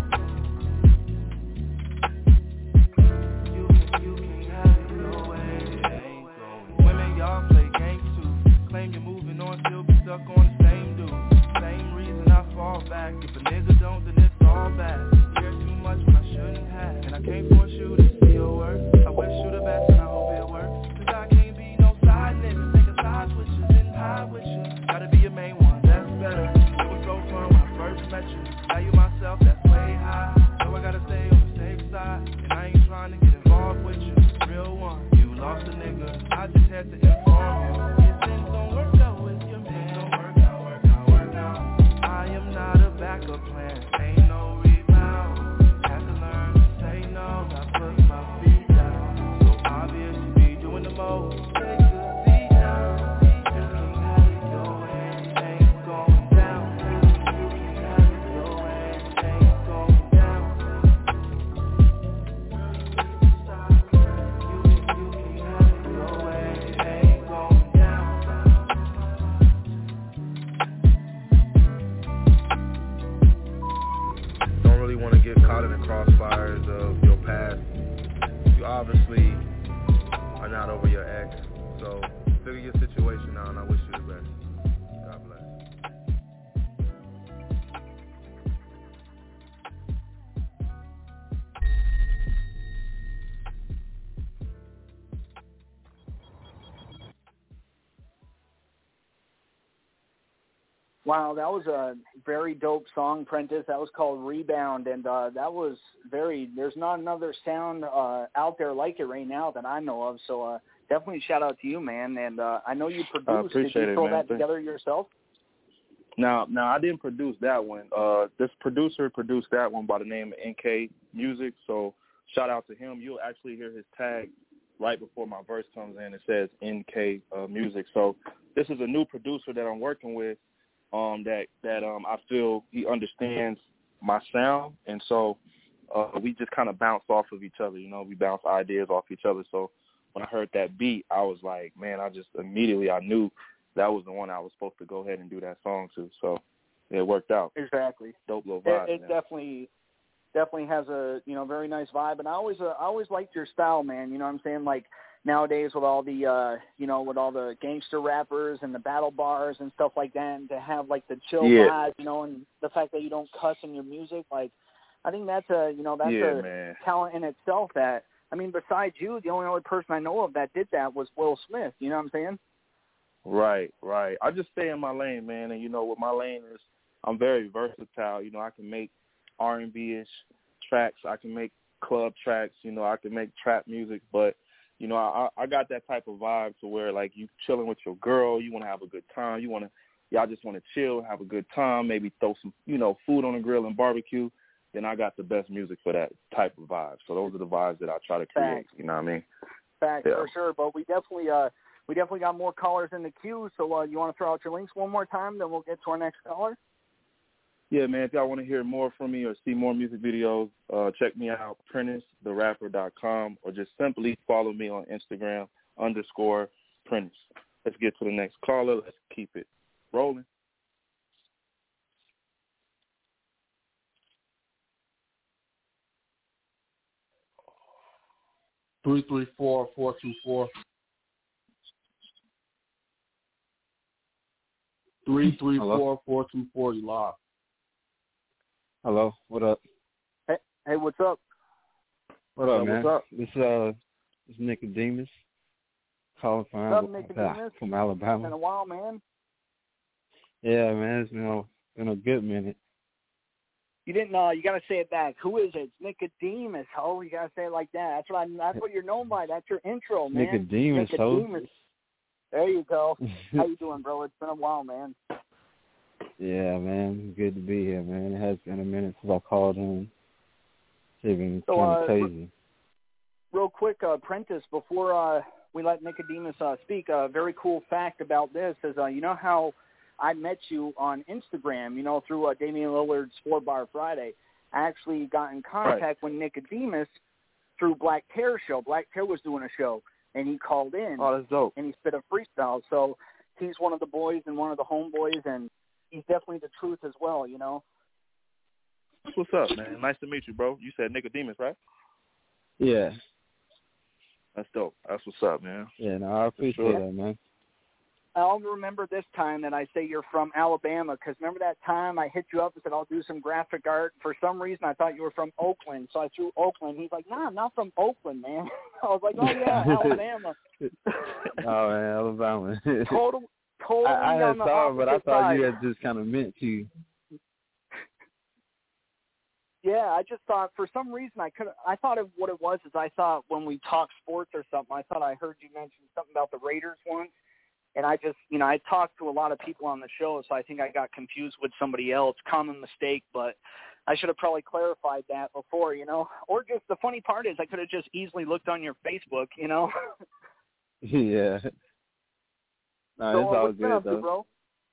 S14: You can, you can have it your way, ain't going. Women, y'all play games too. Claim you're moving on, still be stuck on the same dude. Same reason I fall back. If a nigga don't, then it's all bad. Care too much when I shouldn't have. And I can't force you to see your worth. I wish you the best and I hope it works. Cause I can't be no side nigga. Take a side with you, then hide with you. Gotta be your main one, that's better. It was so fun when I first met you. Value myself, that's way high. So I gotta stay on the safe side. And I ain't trying to get involved with you. Real one, you lost a nigga. I just had to inform you. If things don't work out with your man, I am not a backup plan, ain't no rebound. Had to learn to say no, I put my feet down. So obvious you be doing the most. Take a seat down. You can have it your way, ain't going down. You can have it your way, ain't going down. You can, you can have it your way, ain't going down.
S15: Really want to get caught in the crossfires of your past. You obviously are not over your ex, so figure your situation out and I wish you the best. God bless.
S4: Wow, that was a very dope song, Prentice. That was called Rebound, and uh, that was very, there's not another sound uh, out there like it right now that I know of, so uh, definitely shout out to you, man. And uh, I know you produced. Did you throw
S5: it,
S4: that together yourself?
S5: No, no, I didn't produce that one. Uh, this producer produced that one by the name of N K Music, so shout out to him. You'll actually hear his tag right before my verse comes in. It says N K uh, Music. So this is a new producer that I'm working with. Um, that that um, I feel he understands my sound, and so uh, we just kind of bounce off of each other. You know, we bounce ideas off each other. So when I heard that beat, I was like, man, I just immediately I knew that was the one I was supposed to go ahead and do that song to. So it worked out.
S4: Exactly.
S5: Dope little vibe.
S4: It, it definitely definitely has a you know very nice vibe, and I always uh, I always liked your style, man. You know what I'm saying, like. Nowadays, with all the, uh, you know, with all the gangster rappers and the battle bars and stuff like that, and to have like the chill
S5: yeah.
S4: vibe, you know, and the fact that you don't cuss in your music, like, I think that's a, you know, that's
S5: yeah,
S4: a
S5: man.
S4: talent in itself. That I mean, besides you, the only other person I know of that did that was Will Smith. You know what I'm saying?
S5: Right, right. I just stay in my lane, man, and you know what my lane is. I'm very versatile. You know, I can make R and B-ish tracks. I can make club tracks. You know, I can make trap music, but you know, I I got that type of vibe to where like you chilling with your girl, you want to have a good time, you want to, y'all just want to chill, have a good time, maybe throw some, you know, food on the grill and barbecue. Then I got the best music for that type of vibe. So those are the vibes that I try to create.
S4: Facts.
S5: You know what I mean?
S4: Facts,
S5: yeah.
S4: for sure. But we definitely uh we definitely got more callers in the queue. So uh, you want to throw out your links one more time, then we'll get to our next caller.
S5: Yeah, man, if y'all want to hear more from me or see more music videos, uh, check me out, Prentice the rapper dot com, or just simply follow me on Instagram, underscore Prentice. Let's get to the next caller. Let's keep it rolling.
S6: Three three four four two four. Three three four four two four. You live.
S16: Hello, what up?
S4: Hey, hey, what's up?
S16: What up,
S4: Yo,
S16: man?
S4: what's up?
S16: This uh, this Nicodemus calling from,
S4: What's up,
S16: Alabama,
S4: Nicodemus?
S16: from Alabama.
S4: It's been a while, man.
S16: Yeah, man, it's been a, been a good minute.
S4: You didn't know. Uh, you got to say it back. Who is it? It's Nicodemus. Oh, you got to say it like that. That's what I. That's what you're known by. That's your intro, man.
S16: Nicodemus.
S4: Nicodemus. There you go. How you doing, bro? It's been a while, man.
S16: Yeah, man, good to be here, man. It has been a minute since I called in. It's been
S4: So,
S16: kind of
S4: uh,
S16: crazy.
S4: Real quick, uh, Prentice, before uh, we let Nicodemus uh, speak, a very cool fact about this is, uh, you know how I met you on Instagram, you know, through uh, Damian Lillard's Four Bar Friday. I actually got in contact right. with Nicodemus through Black Tear show. Black Tear was doing a show, and he called in.
S5: Oh, that's dope.
S4: And he spit a freestyle. So he's one of the boys and one of the homeboys, and he's definitely the truth as well, you know.
S5: What's up, man? Nice to meet you, bro. You said Nicodemus, right?
S16: Yeah.
S5: That's dope. That's what's up, man.
S16: Yeah, no, I appreciate
S5: sure.
S16: that, man.
S4: I'll remember this time that I say you're from Alabama, because remember that time I hit you up and said I'll do some graphic art. For some reason, I thought you were from Oakland, so I threw Oakland. He's like, nah, I'm not from Oakland, man. I was like, oh, yeah, Alabama.
S16: Oh, man, Alabama.
S4: Total, totally
S16: I, I had
S4: on the
S16: thought, but I thought
S4: side.
S16: you had just kind of meant to.
S4: Yeah, I just thought for some reason I could. I thought of what it was is I thought when we talked sports or something, I thought I heard you mention something about the Raiders once, and I just, you know, I talked to a lot of people on the show, so I think I got confused with somebody else. Common mistake, but I should have probably clarified that before, you know. Or just the funny part is I could have just easily looked on your Facebook, you know.
S16: Yeah. No,
S4: so
S16: it's all
S4: what's been
S16: good
S4: up to,
S16: though.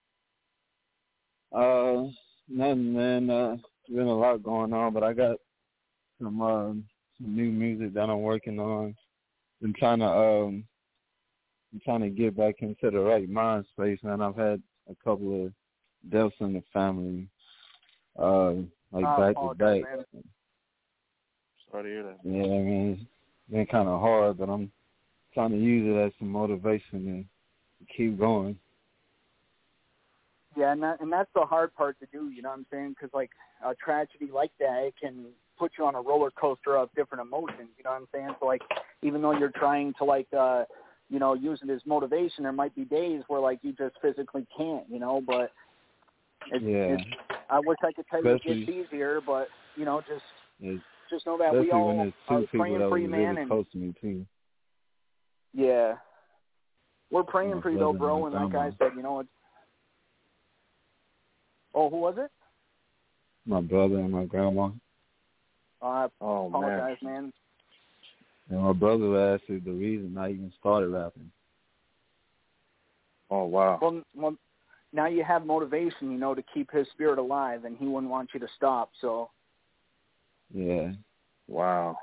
S4: bro?
S16: Uh, nothing, man. Uh, been a lot going on, but I got some um some new music that I'm working on. I'm trying to um I'm trying to get back into the right mind space, man. I've had a couple of deaths in the family, uh, like
S4: oh,
S16: back
S4: oh,
S16: to back.
S4: man.
S5: Sorry to hear that.
S16: Yeah, I mean, it's been kind of hard, but I'm trying to use it as some motivation and keep going.
S4: Yeah, and that, and that's the hard part to do, you know what I'm saying? Because, like, a tragedy like that, it can put you on a roller coaster of different emotions, you know what I'm saying? So, like, even though you're trying to, like, uh, you know, use it as motivation, there might be days where, like, you just physically can't, you know? But it's,
S16: yeah.
S4: it's, I wish I could tell you
S16: especially,
S4: it gets easier, but, you know, just
S16: it's,
S4: just know that we all
S16: when
S4: are
S16: two
S4: praying
S16: people
S4: for
S16: that
S4: you,
S16: was
S4: man.
S16: really
S4: And,
S16: close to me, too.
S4: yeah. We're praying
S16: My
S4: for you, though,
S16: brother
S4: bro,
S16: and
S4: and like
S16: grandma.
S4: I said, you know, it's Oh, who was it?
S16: My brother and my grandma.
S4: I
S5: oh,
S4: apologize, man. man.
S16: And my brother was actually the reason I even started rapping.
S5: Oh, wow.
S4: Well, well, now you have motivation, you know, to keep his spirit alive, and he wouldn't want you to stop, so.
S16: Yeah.
S5: Wow.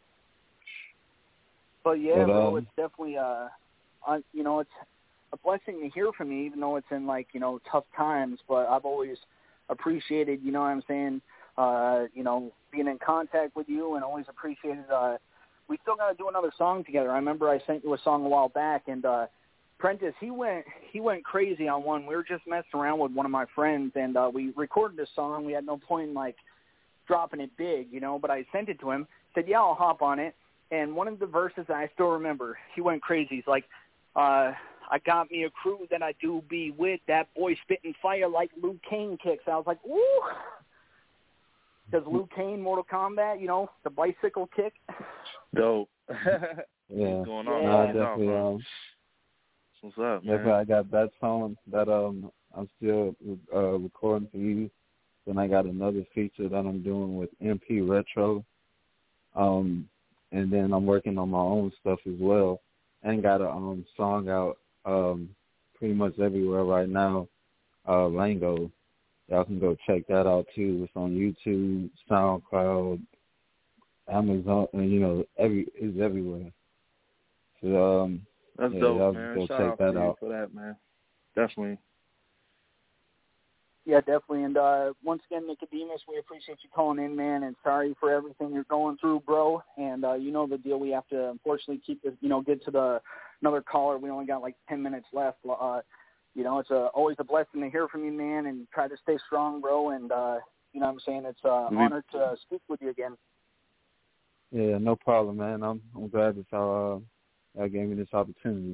S4: But, yeah,
S16: but,
S4: bro,
S16: um,
S4: it's definitely, uh, uh, you know, it's a blessing to hear from you, even though it's in, like, you know, tough times. But I've always appreciated, you know what I'm saying, uh, you know, being in contact with you, and always appreciated, uh, we still got to do another song together. I remember I sent you a song a while back, and uh, Prentice, he went he went crazy on one. We were just messing around with one of my friends, and uh, we recorded this song. We had no point in, like, dropping it big, you know, but I sent it to him, said, yeah, I'll hop on it. And one of the verses I still remember, he went crazy. He's like, uh, I got me a crew that I do be with. That boy spitting fire like Luke Kane kicks. I was like, ooh. does Liu Kang Mortal Kombat, you know, the bicycle kick?
S5: Dope.
S16: Yeah.
S5: What's going on?
S16: No,
S5: Nah,
S16: definitely.
S5: now,
S16: Um,
S5: What's up, man?
S16: definitely, I got that song that um I'm still uh, recording for you. Then I got another feature that I'm doing with M P Retro. Um, and then I'm working on my own stuff as well. And got a um song out um pretty much everywhere right now. Uh, Lango. Y'all can go check that out too. It's on YouTube, SoundCloud, Amazon, and you know, every it's everywhere. So um,
S5: That's
S16: yeah,
S5: dope,
S16: y'all
S5: man.
S16: go
S5: Shout
S16: check
S5: out
S16: that
S5: to you
S16: out.
S5: for that, man. Definitely.
S4: Yeah, definitely. And uh, once again, Nicodemus, we appreciate you calling in, man, and sorry for everything you're going through, bro. And uh, you know the deal. We have to, unfortunately, keep this, you know, get to the another caller. We only got like ten minutes left. Uh, you know, it's a, always a blessing to hear from you, man, and try to stay strong, bro. And, uh, you know what I'm saying? It's an uh,
S16: We-
S4: honor to uh, speak with you again.
S16: Yeah, no problem, man. I'm I'm glad that y'all uh, y'all gave me this opportunity.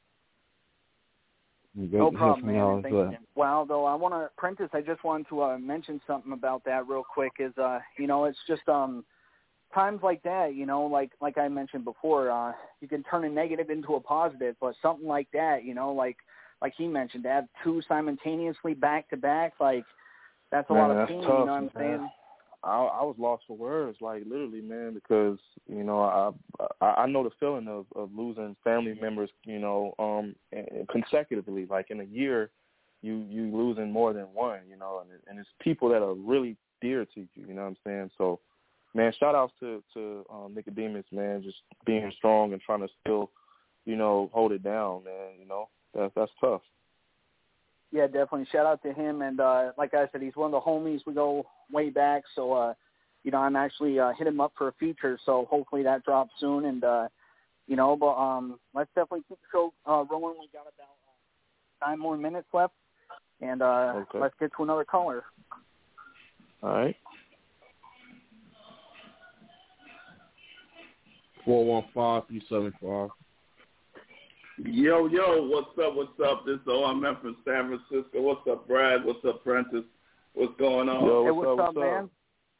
S16: Great
S4: No
S16: to hear
S4: problem,
S16: from
S4: man.
S16: y'all
S4: And
S16: as
S4: thank
S16: well.
S4: you. Well, though, I want to, Prentice, I just wanted to uh, mention something about that real quick is, uh, you know, it's just um, times like that, you know, like like I mentioned before, uh, you can turn a negative into a positive, but something like that, you know, like like he mentioned, to have two simultaneously back-to-back, like, that's a
S5: Man,
S4: lot of
S5: that's
S4: pain,
S5: tough,
S4: you know what I'm
S5: man.
S4: saying?
S5: I, I was lost for words, like literally, man, because you know I I, I know the feeling of, of losing family members, you know, um, consecutively. Like in a year, you you losing more than one, you know, and, and it's people that are really dear to you, you know what I'm saying? So, man, shout outs to to um, Nicodemus, man, just being strong and trying to still, you know, hold it down, man. You know, that's that's tough.
S4: Yeah, definitely. Shout out to him. And uh, like I said, he's one of the homies. We go way back. So, uh, you know, I'm actually uh, hit him up for a feature. So hopefully that drops soon. And, uh, you know, but um, let's definitely keep the show uh, rolling. We got about uh, nine more minutes left. And uh,
S5: Okay.
S4: let's get to another caller.
S5: All right.
S6: four one five, three seven five.
S17: Yo, yo, what's up, what's up? This is O M F from San Francisco. What's up, Brad? What's up, Prentice? What's going on?
S5: Yo,
S4: Hey,
S5: what's,
S4: what's
S5: up,
S4: up,
S5: what's
S4: man?
S5: up?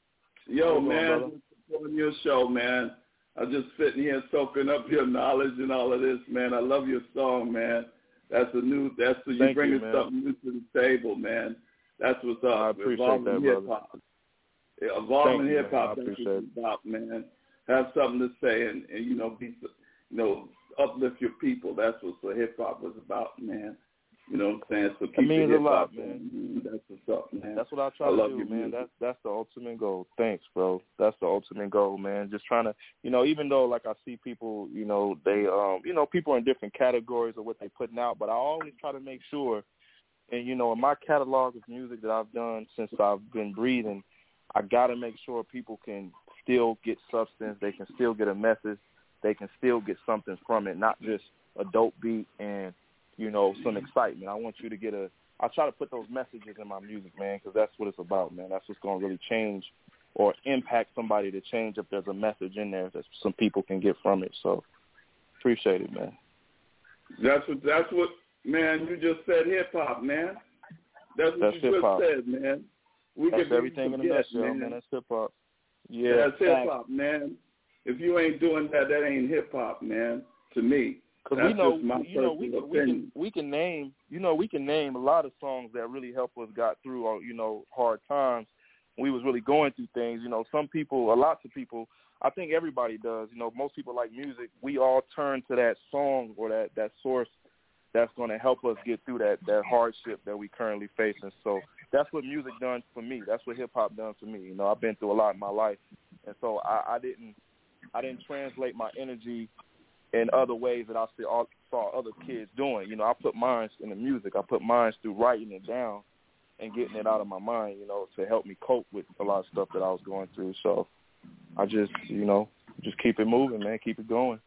S17: Yo,
S5: What's
S17: man,
S5: going on,
S17: just supporting your show, man. I'm just sitting here soaking up your knowledge and all of this, man. I love your song, man. That's a new, that's a, you
S5: Thank
S17: bringing
S5: you, man.
S17: something new to the table, man. That's what's up.
S5: I appreciate
S17: Evolving
S5: that,
S17: hip
S5: brother.
S17: hop. Yeah, Evolving
S5: Thank you,
S17: hip
S5: man.
S17: hop.
S5: I
S17: That's what
S5: appreciate
S17: it's about, man. Have something to say and, and you know, be, you know, uplift your people. That's what the hip hop was about, man. You know what I'm saying? So keep
S5: It means
S17: the
S5: a
S17: hip
S5: lot,
S17: hop
S5: man.
S17: going. That's what's up, man.
S5: That's what I try
S17: I
S5: to
S17: love
S5: do,
S17: your
S5: man.
S17: music.
S5: That's that's the ultimate goal. Thanks, bro. That's the ultimate goal, man. Just trying to, you know, even though like I see people, you know, they, um, you know, people are in different categories of what they're putting out, but I always try to make sure, and you know, in my catalog of music that I've done since I've been breathing, I got to make sure people can still get substance. They can still get a message. They can still get something from it, not just a dope beat and, you know, some excitement. I want you to get a – I try to put those messages in my music, man, because that's what it's about, man. That's what's going to really change or impact somebody to change if there's a message in there that some people can get from it. So appreciate it, man.
S17: That's what, that's what, man, you just said hip hop, man. That's what
S5: That's
S17: you just
S5: hip-hop.
S17: said, man. We
S5: That's
S17: can be
S5: everything in a
S17: forget,
S5: nutshell, man.
S17: man.
S5: That's hip-hop. Yeah.
S17: That's hip hop, man. If you ain't doing that, that ain't hip hop, man. To me,
S5: Because
S17: that's
S5: we know,
S17: just my
S5: you know, we
S17: personal
S5: can, we
S17: opinion.
S5: can we can name, you know, we can name a lot of songs that really help us got through, or you know, hard times. We was really going through things. You know, some people, a lots of people, I think everybody does. You know, most people like music. We all turn to that song or that that source that's going to help us get through that that hardship that we currently facing. So that's what music done for me. That's what hip hop done for me. You know, I've been through a lot in my life, and so I, I didn't I didn't translate my energy in other ways that I saw, saw other kids doing. You know, I put mine in the music. I put mine through writing it down and getting it out of my mind, you know, to help me cope with a lot of stuff that I was going through. So I just, you know, just keep it moving, man. Keep it going.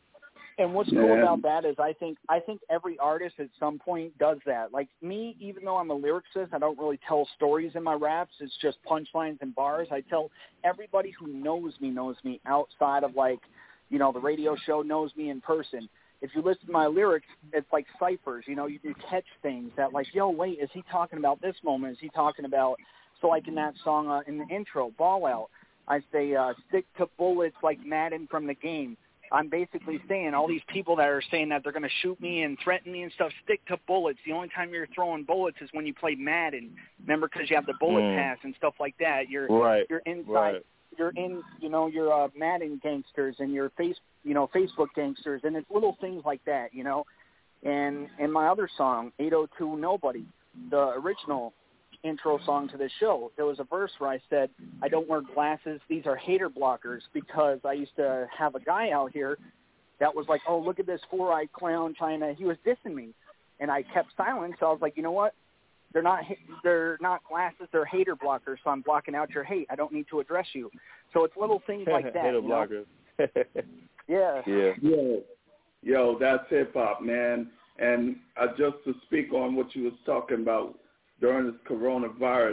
S4: And what's cool
S17: Man.
S4: about that is I think I think every artist at some point does that. Like me, even though I'm a lyricist, I don't really tell stories in my raps. It's just punchlines and bars. I tell everybody who knows me knows me outside of like, you know, the radio show knows me in person. If you listen to my lyrics, it's like ciphers. You know, you can catch things that like, yo, wait, is he talking about this moment? Is he talking about So like in that song, uh, in the intro, Ball Out, I say, uh, stick to bullets like Madden from the game. I'm basically saying all these people that are saying that they're going to shoot me and threaten me and stuff, stick to bullets. The only time you're throwing bullets is when you play Madden. Remember, because you have the bullet
S5: Mm.
S4: pass and stuff like that. You're
S5: Right,
S4: you're inside.
S5: right.
S4: You're in, you know, you're uh, Madden gangsters and you're face, you know, Facebook gangsters, and it's little things like that, you know. And in my other song, eight oh two Nobody, the original intro song to the show, there was a verse where I said, I don't wear glasses, these are hater blockers, because I used to have a guy out here that was like, oh, look at this four-eyed clown trying to, he was dissing me. And I kept silent, so I was like, you know what? They're not they're not glasses, they're hater blockers, so I'm blocking out your hate. I don't need to address you. So it's little things like that.
S5: hater
S4: you know?
S5: blockers.
S4: Yeah.
S5: Yeah.
S17: Yo, yo, that's hip hop, man. And uh, just to speak on what you was talking about during this coronavirus,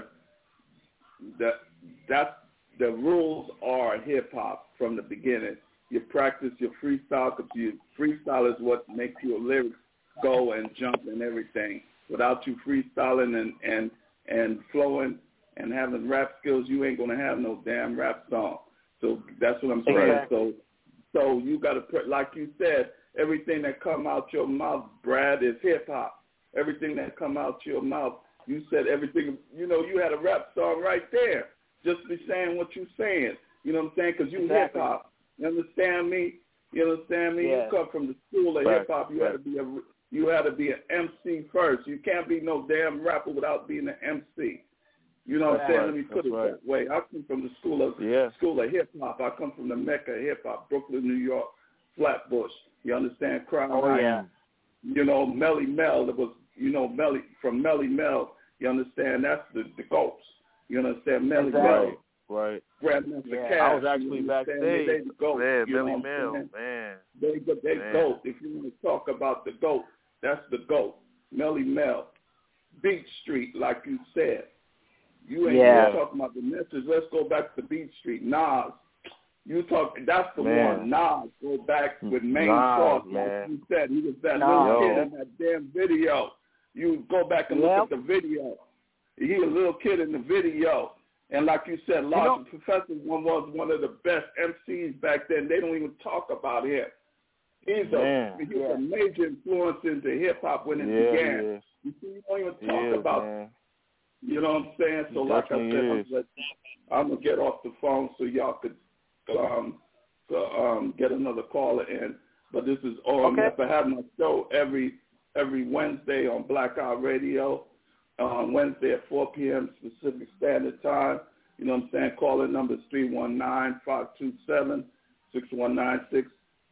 S17: that that's the rules are hip hop from the beginning. You practice your freestyle because you freestyle is what makes your lyrics go and jump and everything. Without you freestyling and and and flowing and having rap skills, you ain't gonna have no damn rap song. So that's what I'm saying.
S4: Exactly.
S17: So so you got to, like you said, everything that come out your mouth, Brad, is hip hop. Everything that come out your mouth, you said everything. You know, you had a rap song right there. Just be saying what you saying. You know what I'm saying? Because you
S4: Exactly.
S17: hip hop. You understand me? You understand me?
S4: Yeah.
S17: You come from the school of
S5: Right.
S17: hip hop. You had to be a you had to be an M C first. You can't be no damn rapper without being an M C. You know what I'm saying?
S5: Right.
S17: Let me put
S5: That's
S17: it
S5: right.
S17: that way. I come from the school of
S5: Yeah.
S17: school of hip hop. I come from the Mecca of hip hop, Brooklyn, New York, Flatbush. You understand? Crown
S4: Oh,
S17: Heights.
S4: yeah.
S17: You know, Melly Mel. That was you know Melly from Melly Mel. You understand? That's the the goats. You understand? Melly
S4: Exactly.
S17: Mel.
S5: Right. Right.
S17: Grandmaster
S4: Yeah.
S17: Cash.
S5: I was actually
S17: you understand?
S5: backstage.
S17: They, they the goats.
S5: Man,
S17: you know
S5: Billy
S17: what I'm
S5: Mill,
S17: saying?
S5: man.
S17: They go, they
S5: Man.
S17: goat. If you want to talk about the goat, that's the goat. Melly Mel, Beach Street, like you said. You ain't
S4: Yeah.
S17: even talking about the message. Let's go back to Beach Street. Nas, you talk. That's the
S5: Man.
S17: one. Nas, go back with Main
S5: Nas,
S17: Sauce,
S5: man.
S17: like you said. He was that
S4: Nas,
S17: little kid
S5: yeah.
S17: in that damn video. You go back and
S4: Yep.
S17: look at the video. He a little kid in the video. And like you said, Large
S4: You
S17: Professor one was one of the best M Cs back then. They don't even talk about him. He's
S5: Man.
S17: a he's
S4: Yeah.
S17: a major influence into hip hop when it
S5: Yeah,
S17: began.
S5: he is.
S17: You see, you don't even
S5: He
S17: talk
S5: is,
S17: about.
S5: man.
S17: You know what I'm saying? So
S5: He
S17: like I
S5: definitely
S17: said, I'm
S5: is.
S17: gonna, I'm gonna get off the phone so y'all could um, so, um, get another caller in. But this is all.
S4: Okay.
S17: I have my show every every Wednesday on Blackout Radio. On Wednesday at four p.m. Pacific Standard Time. You know what I'm saying? Caller number is three one nine, five two seven, six one nine six.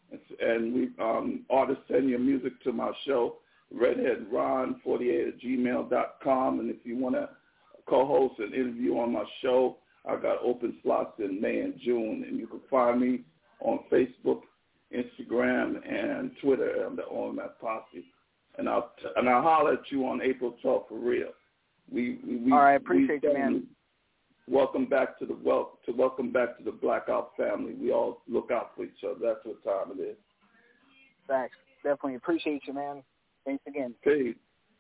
S17: And we um, artists send your music to my show, redhead ron forty-eight at gmail dot com. And if you want to co-host an interview on my show, I got open slots in May and June. And you can find me on Facebook, Instagram, and Twitter under On That Posse. And I'll t- and I'll holler at you on April twelfth for real. We, we, we
S4: All right,
S17: we
S4: appreciate you, man.
S17: Welcome back to the wel- to welcome back to the Blackout family. We all look out for each other. That's what time it is.
S4: Thanks. Definitely appreciate you, man. Thanks again.
S17: Peace.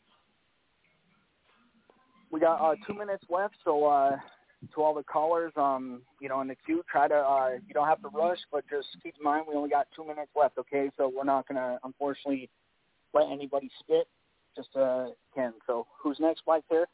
S4: We got uh, two minutes left, so uh, to all the callers, um, you know, in the queue, try to uh, you don't have to rush, but just keep in mind we only got two minutes left. Okay, so we're not gonna unfortunately let anybody spit. Just uh, Ken. So who's next, Mike? There.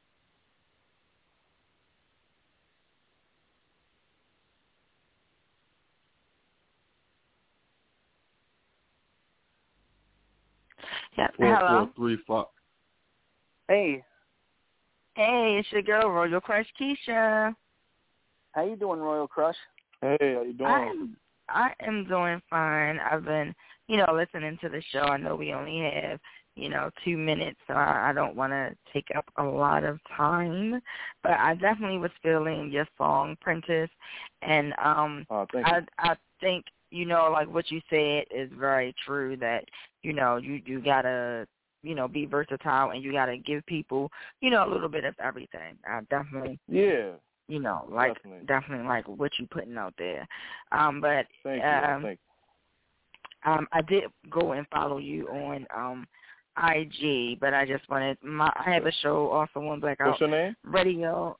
S18: Yeah.
S16: Four,
S18: Hello.
S16: four, three, five.
S4: Hey.
S18: Hey, it's your girl, Royal Crush Keisha.
S4: How you doing, Royal Crush?
S5: Hey, how you doing?
S18: I'm, I am doing fine. I've been, you know, listening to the show. I know we only have, you know, two minutes, so I, I don't want to take up a lot of time. But I definitely was feeling your song, Prentice, and um,
S5: Oh, thank
S18: I
S5: you.
S18: I think, you know, like what you said is very true. That you know, you you gotta, you know, be versatile and you gotta give people, you know, a little bit of everything. I definitely,
S5: Yeah.
S18: you know, like
S5: Definitely.
S18: definitely like what you putting out there. Um, but
S5: Thank you.
S18: um,
S5: Thank
S18: um, I did go and follow you on um I G, but I just wanted my I have a show also on
S5: you.
S18: Blackout
S5: What's your name?
S18: Radio.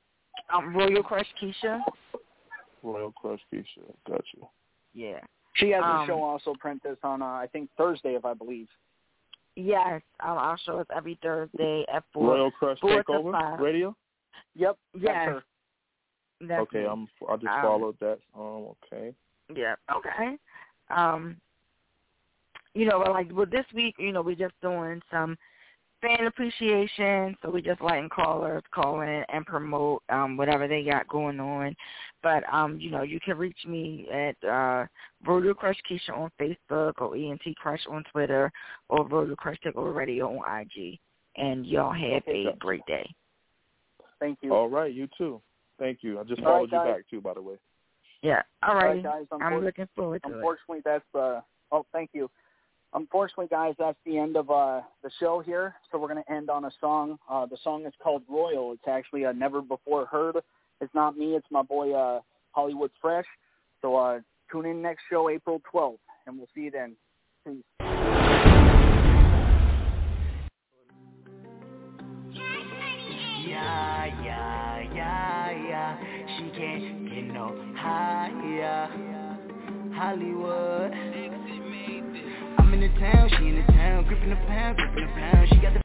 S18: Um, Royal Crush Keisha.
S5: Royal Crush Keisha. Got you.
S18: Yeah.
S4: She has
S18: um,
S4: a show also, Prentice, on, uh, I think, Thursday, if I believe.
S18: Yes. Um, our show is every Thursday at four.
S5: Royal Crush
S18: four
S5: Takeover
S18: to five.
S5: Radio?
S4: Yep.
S18: Yes.
S4: That's her.
S18: That's
S5: okay,
S18: me.
S5: I'm, I just
S18: um,
S5: followed that. Um, okay.
S18: Yeah. Okay. Um, you know, like with this week, you know, we're just doing some fan appreciation, so we just letting callers call in and promote um, whatever they got going on. But um, you know, you can reach me at uh, Royal Crush Keisha on Facebook or E N T Crush on Twitter or Royal Crush Takeover Radio on I G. And y'all have
S5: okay,
S18: a great day.
S4: Thank you.
S5: All right, you too. Thank you. I just
S4: All
S5: followed
S4: right,
S5: you
S4: guys.
S5: back too, by the way.
S18: Yeah. All
S4: All
S18: right.
S4: right, guys.
S18: I'm looking forward to it.
S4: Unfortunately, that's uh. Oh, thank you. Unfortunately, guys, that's the end of uh, the show here. So we're going to end on a song. Uh, the song is called Royal. It's actually a never before heard. It's not me. It's my boy uh, Hollywood Fresh. So uh, tune in next show, April twelfth, and we'll see you then. Peace.
S2: Yeah, yeah, yeah, yeah. She can't get no higher. Hollywood. I'm in the town, she in the town, gripping the pound, gripping the pound. She got the